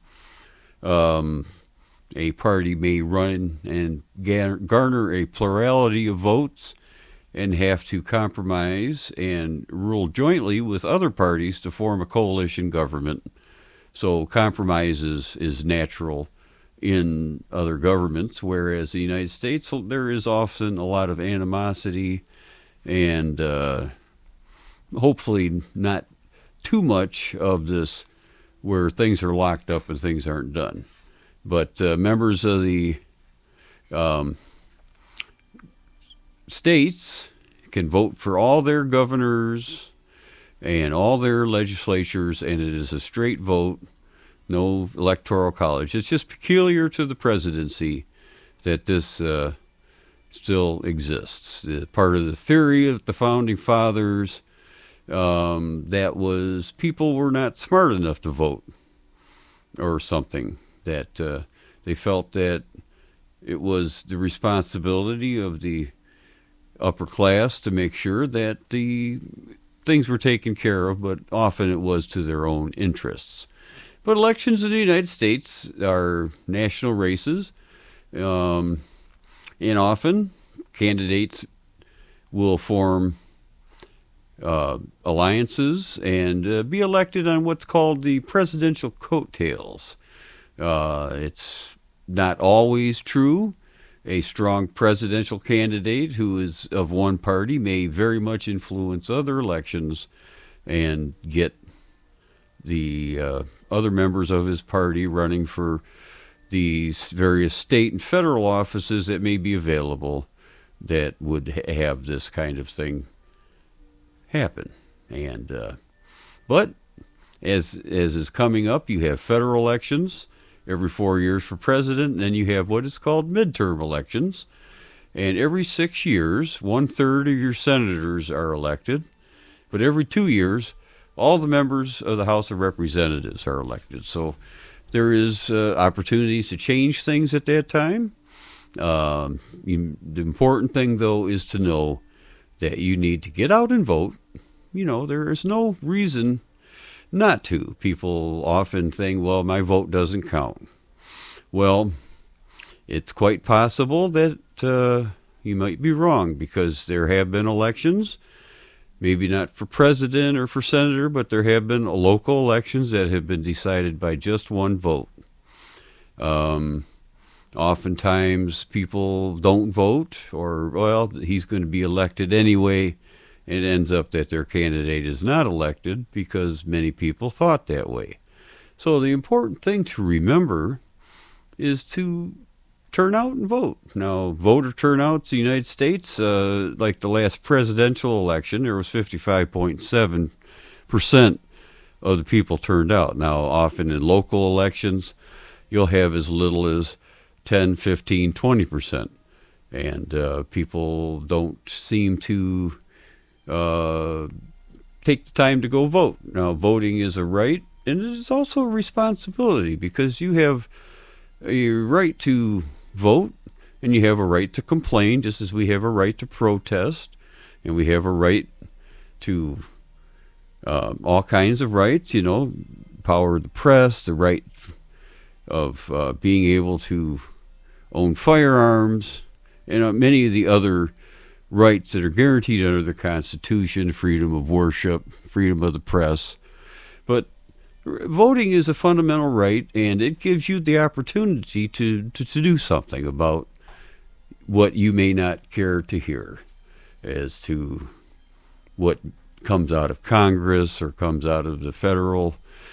Speaker 11: A party may run and garner a plurality of votes and have to compromise and rule jointly with other parties to form a coalition government. So compromise is natural in other governments, whereas the United States, there is often a lot of animosity and hopefully not too much of this where things are locked up and things aren't done. But members of the states can vote for all their governors and all their legislatures, and it is a straight vote, no electoral college. It's just peculiar to the presidency that this still exists. Part of the theory of the Founding Fathers, that was people were not smart enough to vote or something, that they felt that it was the responsibility of the upper class to make sure that the things were taken care of, but often it was to their own interests. But elections in the United States are national races, and often candidates will form alliances and be elected on what's called the presidential coattails. It's not always true. A strong presidential candidate who is of one party may very much influence other elections and get the other members of his party running for the various state and federal offices that may be available that would have this kind of thing happen. And but as is coming up, you have federal elections every 4 years for president, and then you have what is called midterm elections. And every 6 years, 1/3 of your senators are elected. But every 2 years, all the members of the House of Representatives are elected. So there is opportunities to change things at that time. The important thing, though, is to know that you need to get out and vote. You know, there is no reason not to. People often think, well, my vote doesn't count. Well, it's quite possible that you might be wrong, because there have been elections, maybe not for president or for senator, but there have been local elections that have been decided by just one vote. Oftentimes people don't vote, or, well, he's going to be elected anyway. It ends up that their candidate is not elected because many people thought that way. So the important thing to remember is to turn out and vote. Now, voter turnouts in the United States, like the last presidential election, there was 55.7% of the people turned out. Now, often in local elections, you'll have as little as 10, 15, 20%. And people don't seem to take the time to go vote. Now, voting is a right, and it is also a responsibility, because you have a right to vote, and you have a right to complain, just as we have a right to protest, and we have a right to all kinds of rights, you know, power of the press, the right of being able to own firearms, and many of the other rights that are guaranteed under the Constitution, freedom of worship, freedom of the press. But voting is a fundamental right, and it gives you the opportunity to do something about what you may not care to hear as to what comes out of Congress or comes out of the federal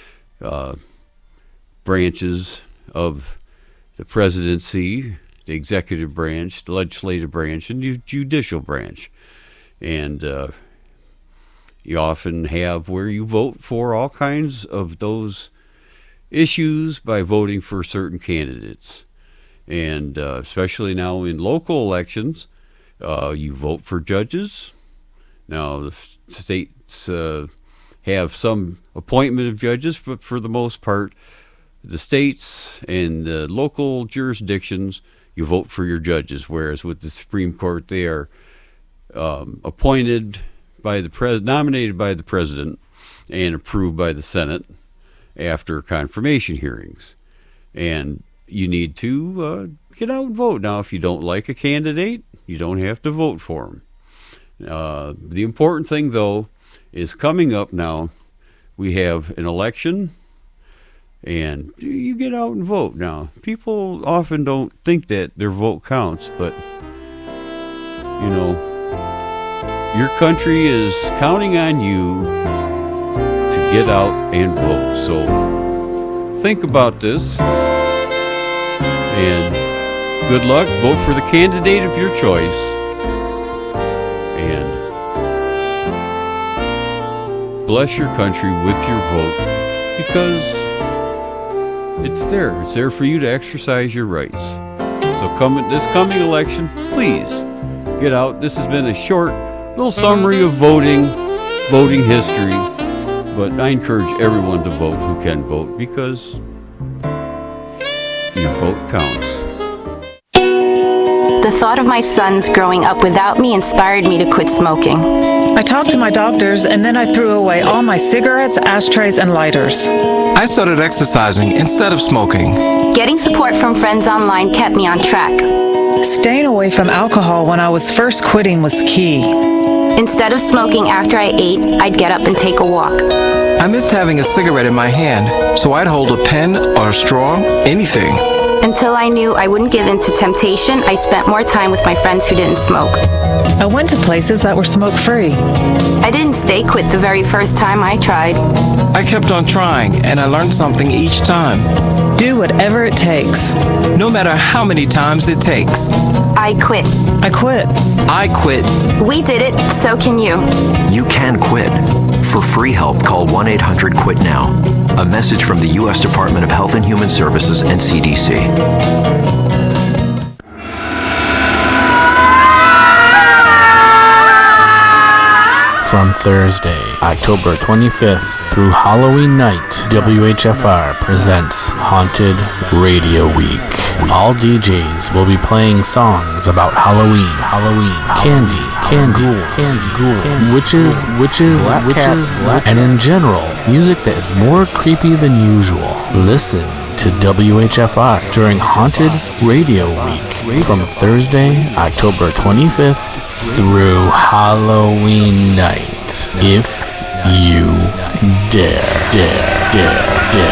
Speaker 11: branches of the presidency, the executive branch, the legislative branch, and the judicial branch. And you often have where you vote for all kinds of those issues by voting for certain candidates. And especially now in local elections, you vote for judges. Now, the states have some appointment of judges, but for the most part, the states and the local jurisdictions, you vote for your judges, whereas with the Supreme Court, they are appointed by the nominated by the president, and approved by the Senate after confirmation hearings. And you need to get out and vote. Now, if you don't like a candidate, you don't have to vote for him. The important thing, though, is coming up now, we have an election, and you get out and vote. Now, people often don't think that their vote counts, but, you know, your country is counting on you to get out and vote. So think about this, and good luck. Vote for the candidate of your choice. And bless your country with your vote, because it's there. It's there for you to exercise your rights. So this coming election, please get out. This has been a short little summary of voting history, but I encourage everyone to vote who can vote, because your vote counts.
Speaker 12: The thought of my sons growing up without me inspired me to quit smoking.
Speaker 13: I talked to my doctors, and then I threw away all my cigarettes, ashtrays, and lighters.
Speaker 14: I started exercising instead of smoking.
Speaker 12: Getting support from friends online kept me on track.
Speaker 13: Staying away from alcohol when I was first quitting was key.
Speaker 12: Instead of smoking after I ate, I'd get up and take a walk.
Speaker 14: I missed having a cigarette in my hand, so I'd hold a pen or a straw, anything.
Speaker 12: Until I knew I wouldn't give in to temptation, I spent more time with my friends who didn't smoke.
Speaker 13: I went to places that were smoke-free.
Speaker 12: I didn't stay quit the very first time I tried.
Speaker 14: I kept on trying, and I learned something each time.
Speaker 13: Do whatever it takes.
Speaker 14: No matter how many times it takes.
Speaker 12: I quit.
Speaker 13: I quit.
Speaker 14: I quit.
Speaker 12: We did it, so can you.
Speaker 15: You can quit. For free help, call 1-800-QUIT-NOW. A message from the U.S. Department of Health and Human Services and CDC.
Speaker 16: From Thursday, October 25th through Halloween night, WHFR presents Haunted Radio Week. All DJs will be playing songs about Halloween, candy, ghouls, witches, black cats, and in general, music that is more creepy than usual. Listen to WHFR during Haunted Radio Week from Thursday, October 25th through Halloween night. If you dare.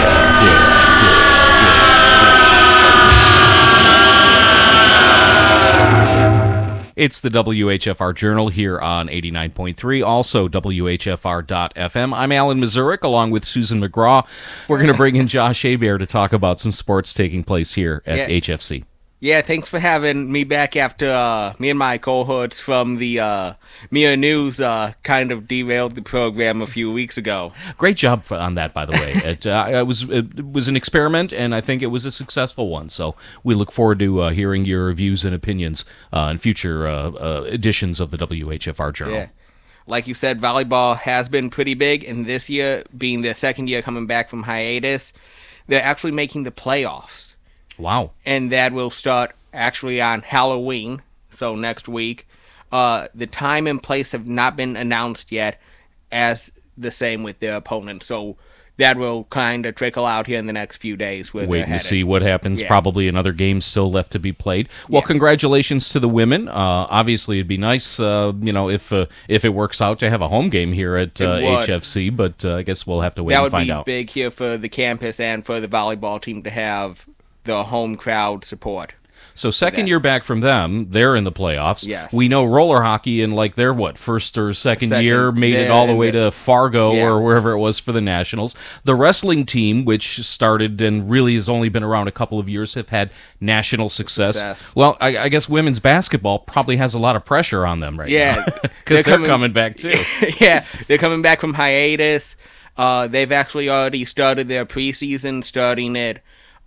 Speaker 6: It's the WHFR Journal here on 89.3, also WHFR.FM. I'm Alan Mazurik, along with Susan McGraw. We're going to bring in Josh Hebert to talk about some sports taking place here at HFC.
Speaker 17: Yeah, thanks for having me back after me and my cohorts from the Mia News kind of derailed the program a few weeks ago.
Speaker 6: Great job on that, by the way. It was an experiment, and I think it was a successful one. So we look forward to hearing your views and opinions in future editions of the WHFR Journal.
Speaker 17: Yeah. Like you said, volleyball has been pretty big, and this year, being their second year coming back from hiatus, they're actually making the playoffs.
Speaker 6: Wow.
Speaker 17: And that will start actually on Halloween, so next week. The time and place have not been announced yet, as the same with their opponent. So that will kind of trickle out here in the next few days.
Speaker 6: Waiting to see what happens. Yeah. Probably another game still left to be played. Well, Congratulations to the women. Obviously, it'd be nice, if it works out, to have a home game here at HFC. But I guess we'll have to wait and find out.
Speaker 17: That would be big here for the campus and for the volleyball team to have the home crowd support.
Speaker 6: So second year back from them, they're in the playoffs.
Speaker 17: Yes.
Speaker 6: We know roller hockey in their first or second year made it all the way to Fargo or wherever it was for the Nationals. The wrestling team, which started and really has only been around a couple of years, have had national success. Well, I guess women's basketball probably has a lot of pressure on them right now. Because they're coming back too.
Speaker 17: Yeah, they're coming back from hiatus. They've actually already started their preseason, starting it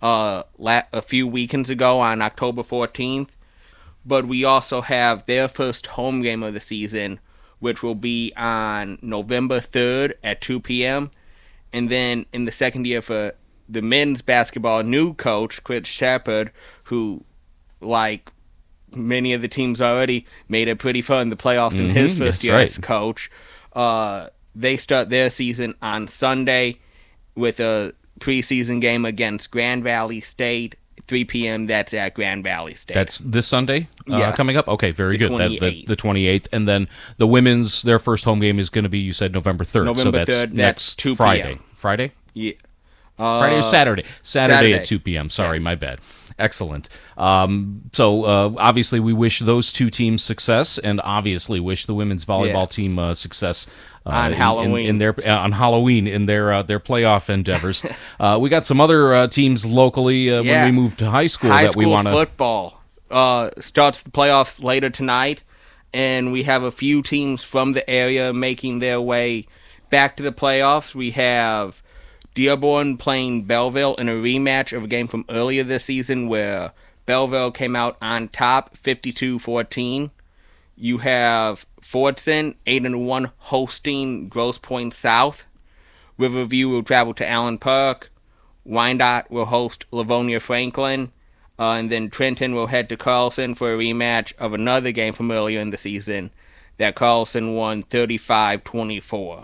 Speaker 17: a few weekends ago on October 14th, but we also have their first home game of the season, which will be on November 3rd at 2 p.m. And then in the second year for the men's basketball, new coach, Chris Shepard, who, like many of the teams already, made it pretty far in the playoffs in his first year as coach. they start their season on Sunday with a preseason game against Grand Valley State. 3 p.m. That's at Grand Valley State.
Speaker 6: That's this Sunday
Speaker 17: yes.
Speaker 6: Coming up? Okay, very good.
Speaker 17: 28th.
Speaker 6: The 28th. And then the women's, their first home game is going to be, you said, November 3rd.
Speaker 17: November 3rd,
Speaker 6: that's next
Speaker 17: 2
Speaker 6: Friday.
Speaker 17: p.m.
Speaker 6: Friday?
Speaker 17: Yeah.
Speaker 6: Friday or Saturday? Saturday at 2 p.m. Sorry,
Speaker 17: yes.
Speaker 6: my bad. Excellent. So obviously we wish those two teams success, and obviously wish the women's volleyball team success
Speaker 17: on Halloween
Speaker 6: in their playoff endeavors. We got some other teams locally when we moved to high school that we want to.
Speaker 17: High school football starts the playoffs later tonight, and we have a few teams from the area making their way back to the playoffs. We have Dearborn playing Belleville in a rematch of a game from earlier this season where Belleville came out on top 52-14. You have Fordson 8-1 hosting Grosse Pointe South. Riverview will travel to Allen Park. Wyandotte will host Livonia Franklin. And then Trenton will head to Carlson for a rematch of another game from earlier in the season that Carlson won 35-24.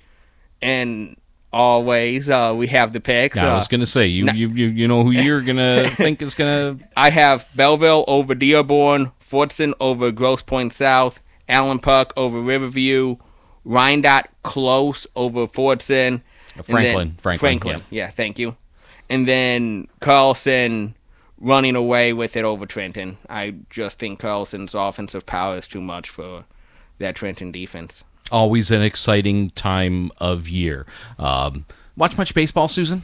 Speaker 17: And always, we have the picks.
Speaker 6: I was going to say, you know who you're going to think is going to...
Speaker 17: I have Belleville over Dearborn, Fordson over Grosse Pointe South, Allen Park over Riverview, Wyandotte close over Fordson.
Speaker 6: Franklin.
Speaker 17: Yeah, thank you. And then Carlson running away with it over Trenton. I just think Carlson's offensive power is too much for that Trenton defense.
Speaker 6: Always an exciting time of year. Watch much baseball, Susan?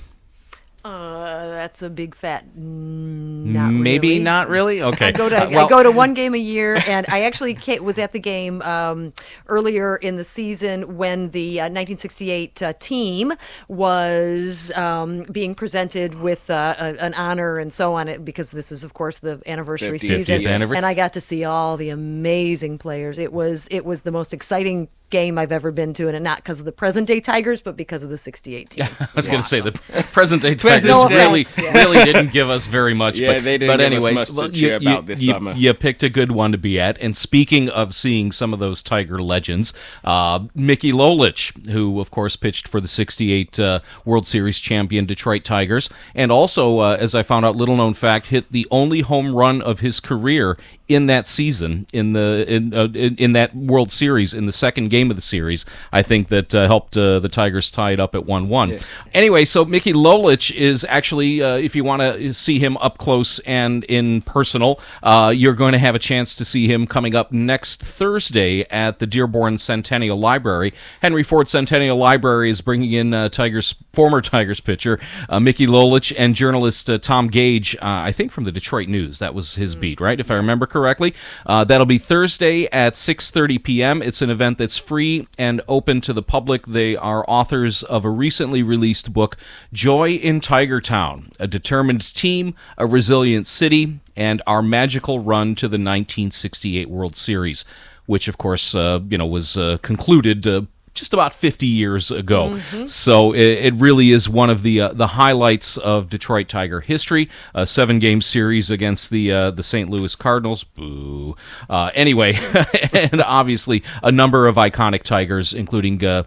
Speaker 7: That's a big fat
Speaker 6: maybe not really. Okay,
Speaker 7: I go to one game a year, and I actually was at the game earlier in the season when the 1968 team was being presented with an honor and so on, because this is, of course, the anniversary season, and I got to see all the amazing players. It was the most exciting game I've ever been to, and not because of the present day Tigers, but because of the 68 team.
Speaker 6: I was going to say the present day Tigers really didn't give us very much.
Speaker 17: Yeah,
Speaker 6: but,
Speaker 17: they didn't
Speaker 6: but
Speaker 17: give
Speaker 6: anyway,
Speaker 17: us much to cheer about this summer.
Speaker 6: You picked a good one to be at. And speaking of seeing some of those Tiger legends, Mickey Lolich, who of course pitched for the 68 World Series champion Detroit Tigers, and also, as I found out, little known fact, hit the only home run of his career in that season, in that World Series, in the second game of the series. I think that helped the Tigers tie it up at 1-1. Yeah. Anyway, so Mickey Lolich is actually, if you want to see him up close and in personal, you're going to have a chance to see him coming up next Thursday at the Dearborn Centennial Library. Henry Ford Centennial Library is bringing in former Tigers pitcher Mickey Lolich and journalist Tom Gage, I think from the Detroit News. That was his beat, right, if I remember correctly. That'll be Thursday at 6:30 p.m. It's an event that's free and open to the public. They are authors of a recently released book, Joy in Tiger Town, a determined team, a resilient city, and our magical run to the 1968 World Series, which, of course, was concluded just about 50 years ago. Mm-hmm. So it really is one of the highlights of Detroit Tiger history. A 7-game series against the St. Louis Cardinals. Boo. Anyway, and obviously a number of iconic Tigers, including Gates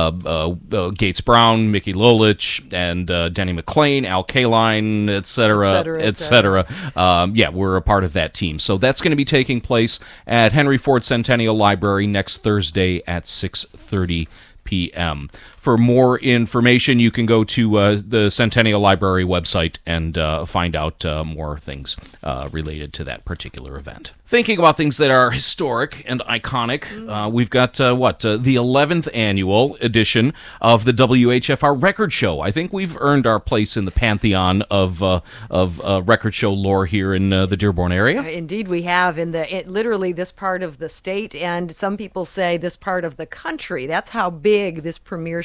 Speaker 6: Brown, Mickey Lolich, and Denny McLain, Al Kaline, et cetera. We're a part of that team. So that's going to be taking place at Henry Ford Centennial Library next Thursday at 6:30 p.m. For more information, you can go to the Centennial Library website and find out more things related to that particular event. Thinking about things that are historic and iconic, we've got the 11th annual edition of the WHFR Record Show. I think we've earned our place in the pantheon of record show lore here in the Dearborn area.
Speaker 7: Indeed, we have literally this part of the state, and some people say this part of the country. That's how big this premiere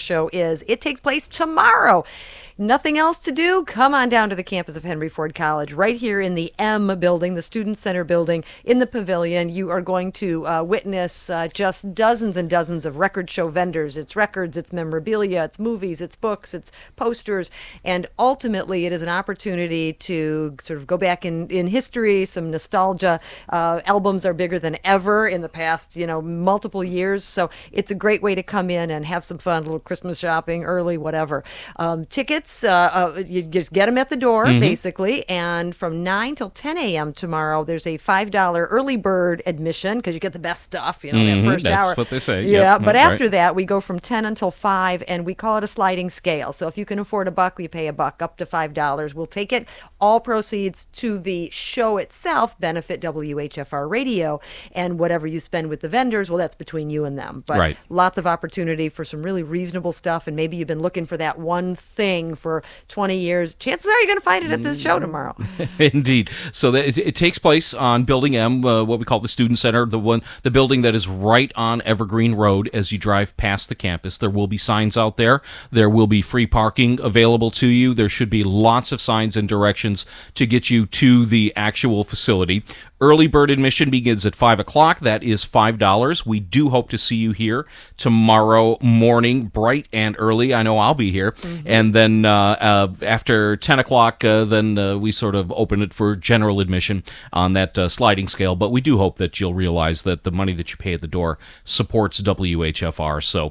Speaker 7: show is. It takes place tomorrow. Nothing else to do? Come on down to the campus of Henry Ford College, right here in the M building, the Student Center building, in the pavilion. You are going to witness just dozens and dozens of record show vendors. It's records, it's memorabilia, it's movies, it's books, it's posters, and ultimately it is an opportunity to sort of go back in history, some nostalgia. Albums are bigger than ever in the past, multiple years, so it's a great way to come in and have some fun, a little Christmas shopping, early, whatever. Tickets, you just get them at the door, basically, and from 9 till 10 a.m. tomorrow, there's a $5 early bird admission, because you get the best stuff, that first hour.
Speaker 6: That's what they say.
Speaker 7: Yeah,
Speaker 6: yep,
Speaker 7: but after
Speaker 6: right.
Speaker 7: that, we go from 10 until 5, and we call it a sliding scale. So if you can afford $1, we pay $1, up to $5. We'll take it. All proceeds to the show itself benefit WHFR Radio, and whatever you spend with the vendors, well, that's between you and them. But lots of opportunity for some really reasonable stuff, and maybe you've been looking for that one thing for 20 years. Chances are you're going to find it at this show tomorrow.
Speaker 6: Indeed. So it takes place on Building M, what we call the Student Center, the building that is right on Evergreen Road as you drive past the campus. There will be signs out there. There will be free parking available to you. There should be lots of signs and directions to get you to the actual facility. Early bird admission begins at 5 o'clock. That is $5. We do hope to see you here tomorrow morning, bright and early. I know I'll be here. And then after 10 o'clock, then we sort of open it for general admission on that sliding scale. But we do hope that you'll realize that the money that you pay at the door supports WHFR. So,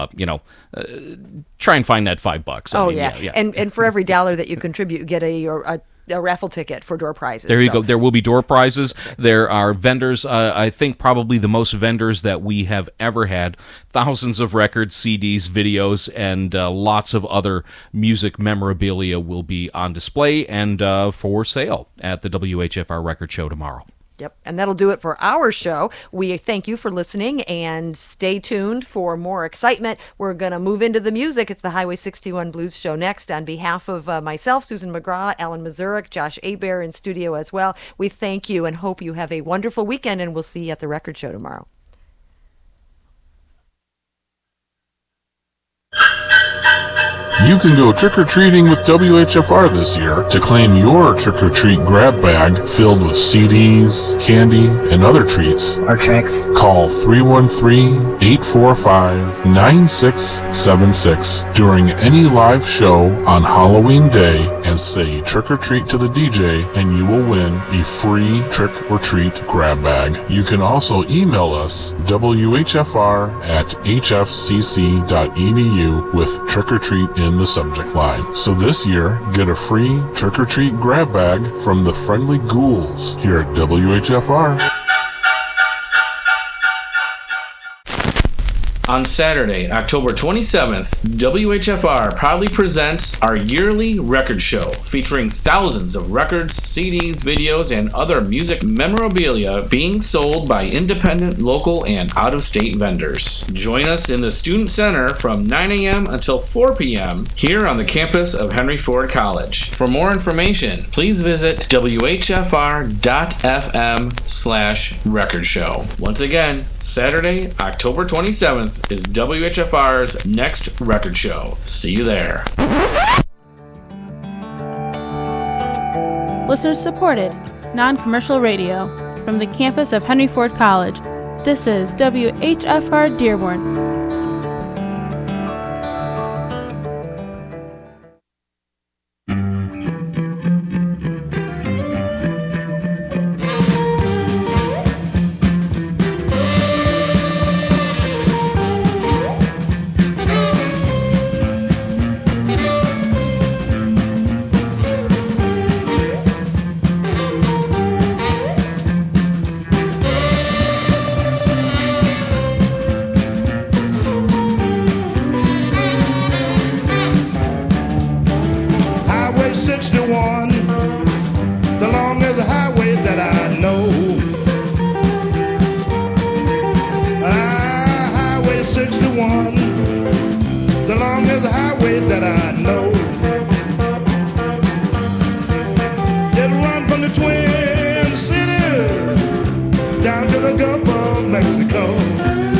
Speaker 6: try and find that $5.
Speaker 7: Yeah. And for every $1 that you contribute, you get a raffle ticket for door prizes.
Speaker 6: There you go. There will be door prizes. There are vendors, I think probably the most vendors that we have ever had. Thousands of records, CDs, videos, and lots of other music memorabilia will be on display and for sale at the WHFR Record Show tomorrow.
Speaker 7: Yep, and that'll do it for our show. We thank you for listening, and stay tuned for more excitement. We're going to move into the music. It's the Highway 61 Blues Show next. On behalf of myself, Susan McGraw, Alan Mazurek, Josh Hebert in studio as well, we thank you and hope you have a wonderful weekend, and we'll see you at the Record Show tomorrow.
Speaker 9: You can go trick-or-treating with WHFR this year to claim your trick-or-treat grab bag filled with CDs, candy, and other treats.
Speaker 18: Or tricks.
Speaker 9: Call 313-845-9676 during any live show on Halloween Day and say trick-or-treat to the DJ, and you will win a free trick-or-treat grab bag. You can also email us whfr@hfcc.edu with trick-or-treat in the subject line. So this year, get a free trick-or-treat grab bag from the Friendly Ghouls here at WHFR.
Speaker 3: On Saturday, October 27th, WHFR proudly presents our yearly record show featuring thousands of records, CDs, videos, and other music memorabilia being sold by independent, local, and out-of-state vendors. Join us in the Student Center from 9 a.m. until 4 p.m. here on the campus of Henry Ford College. For more information, please visit whfr.fm/record show. Once again, Saturday, October 27th is WHFR's next record show. See you there.
Speaker 19: Listener supported, non-commercial radio from the campus of Henry Ford College. This is WHFR Dearborn.
Speaker 20: Mexico.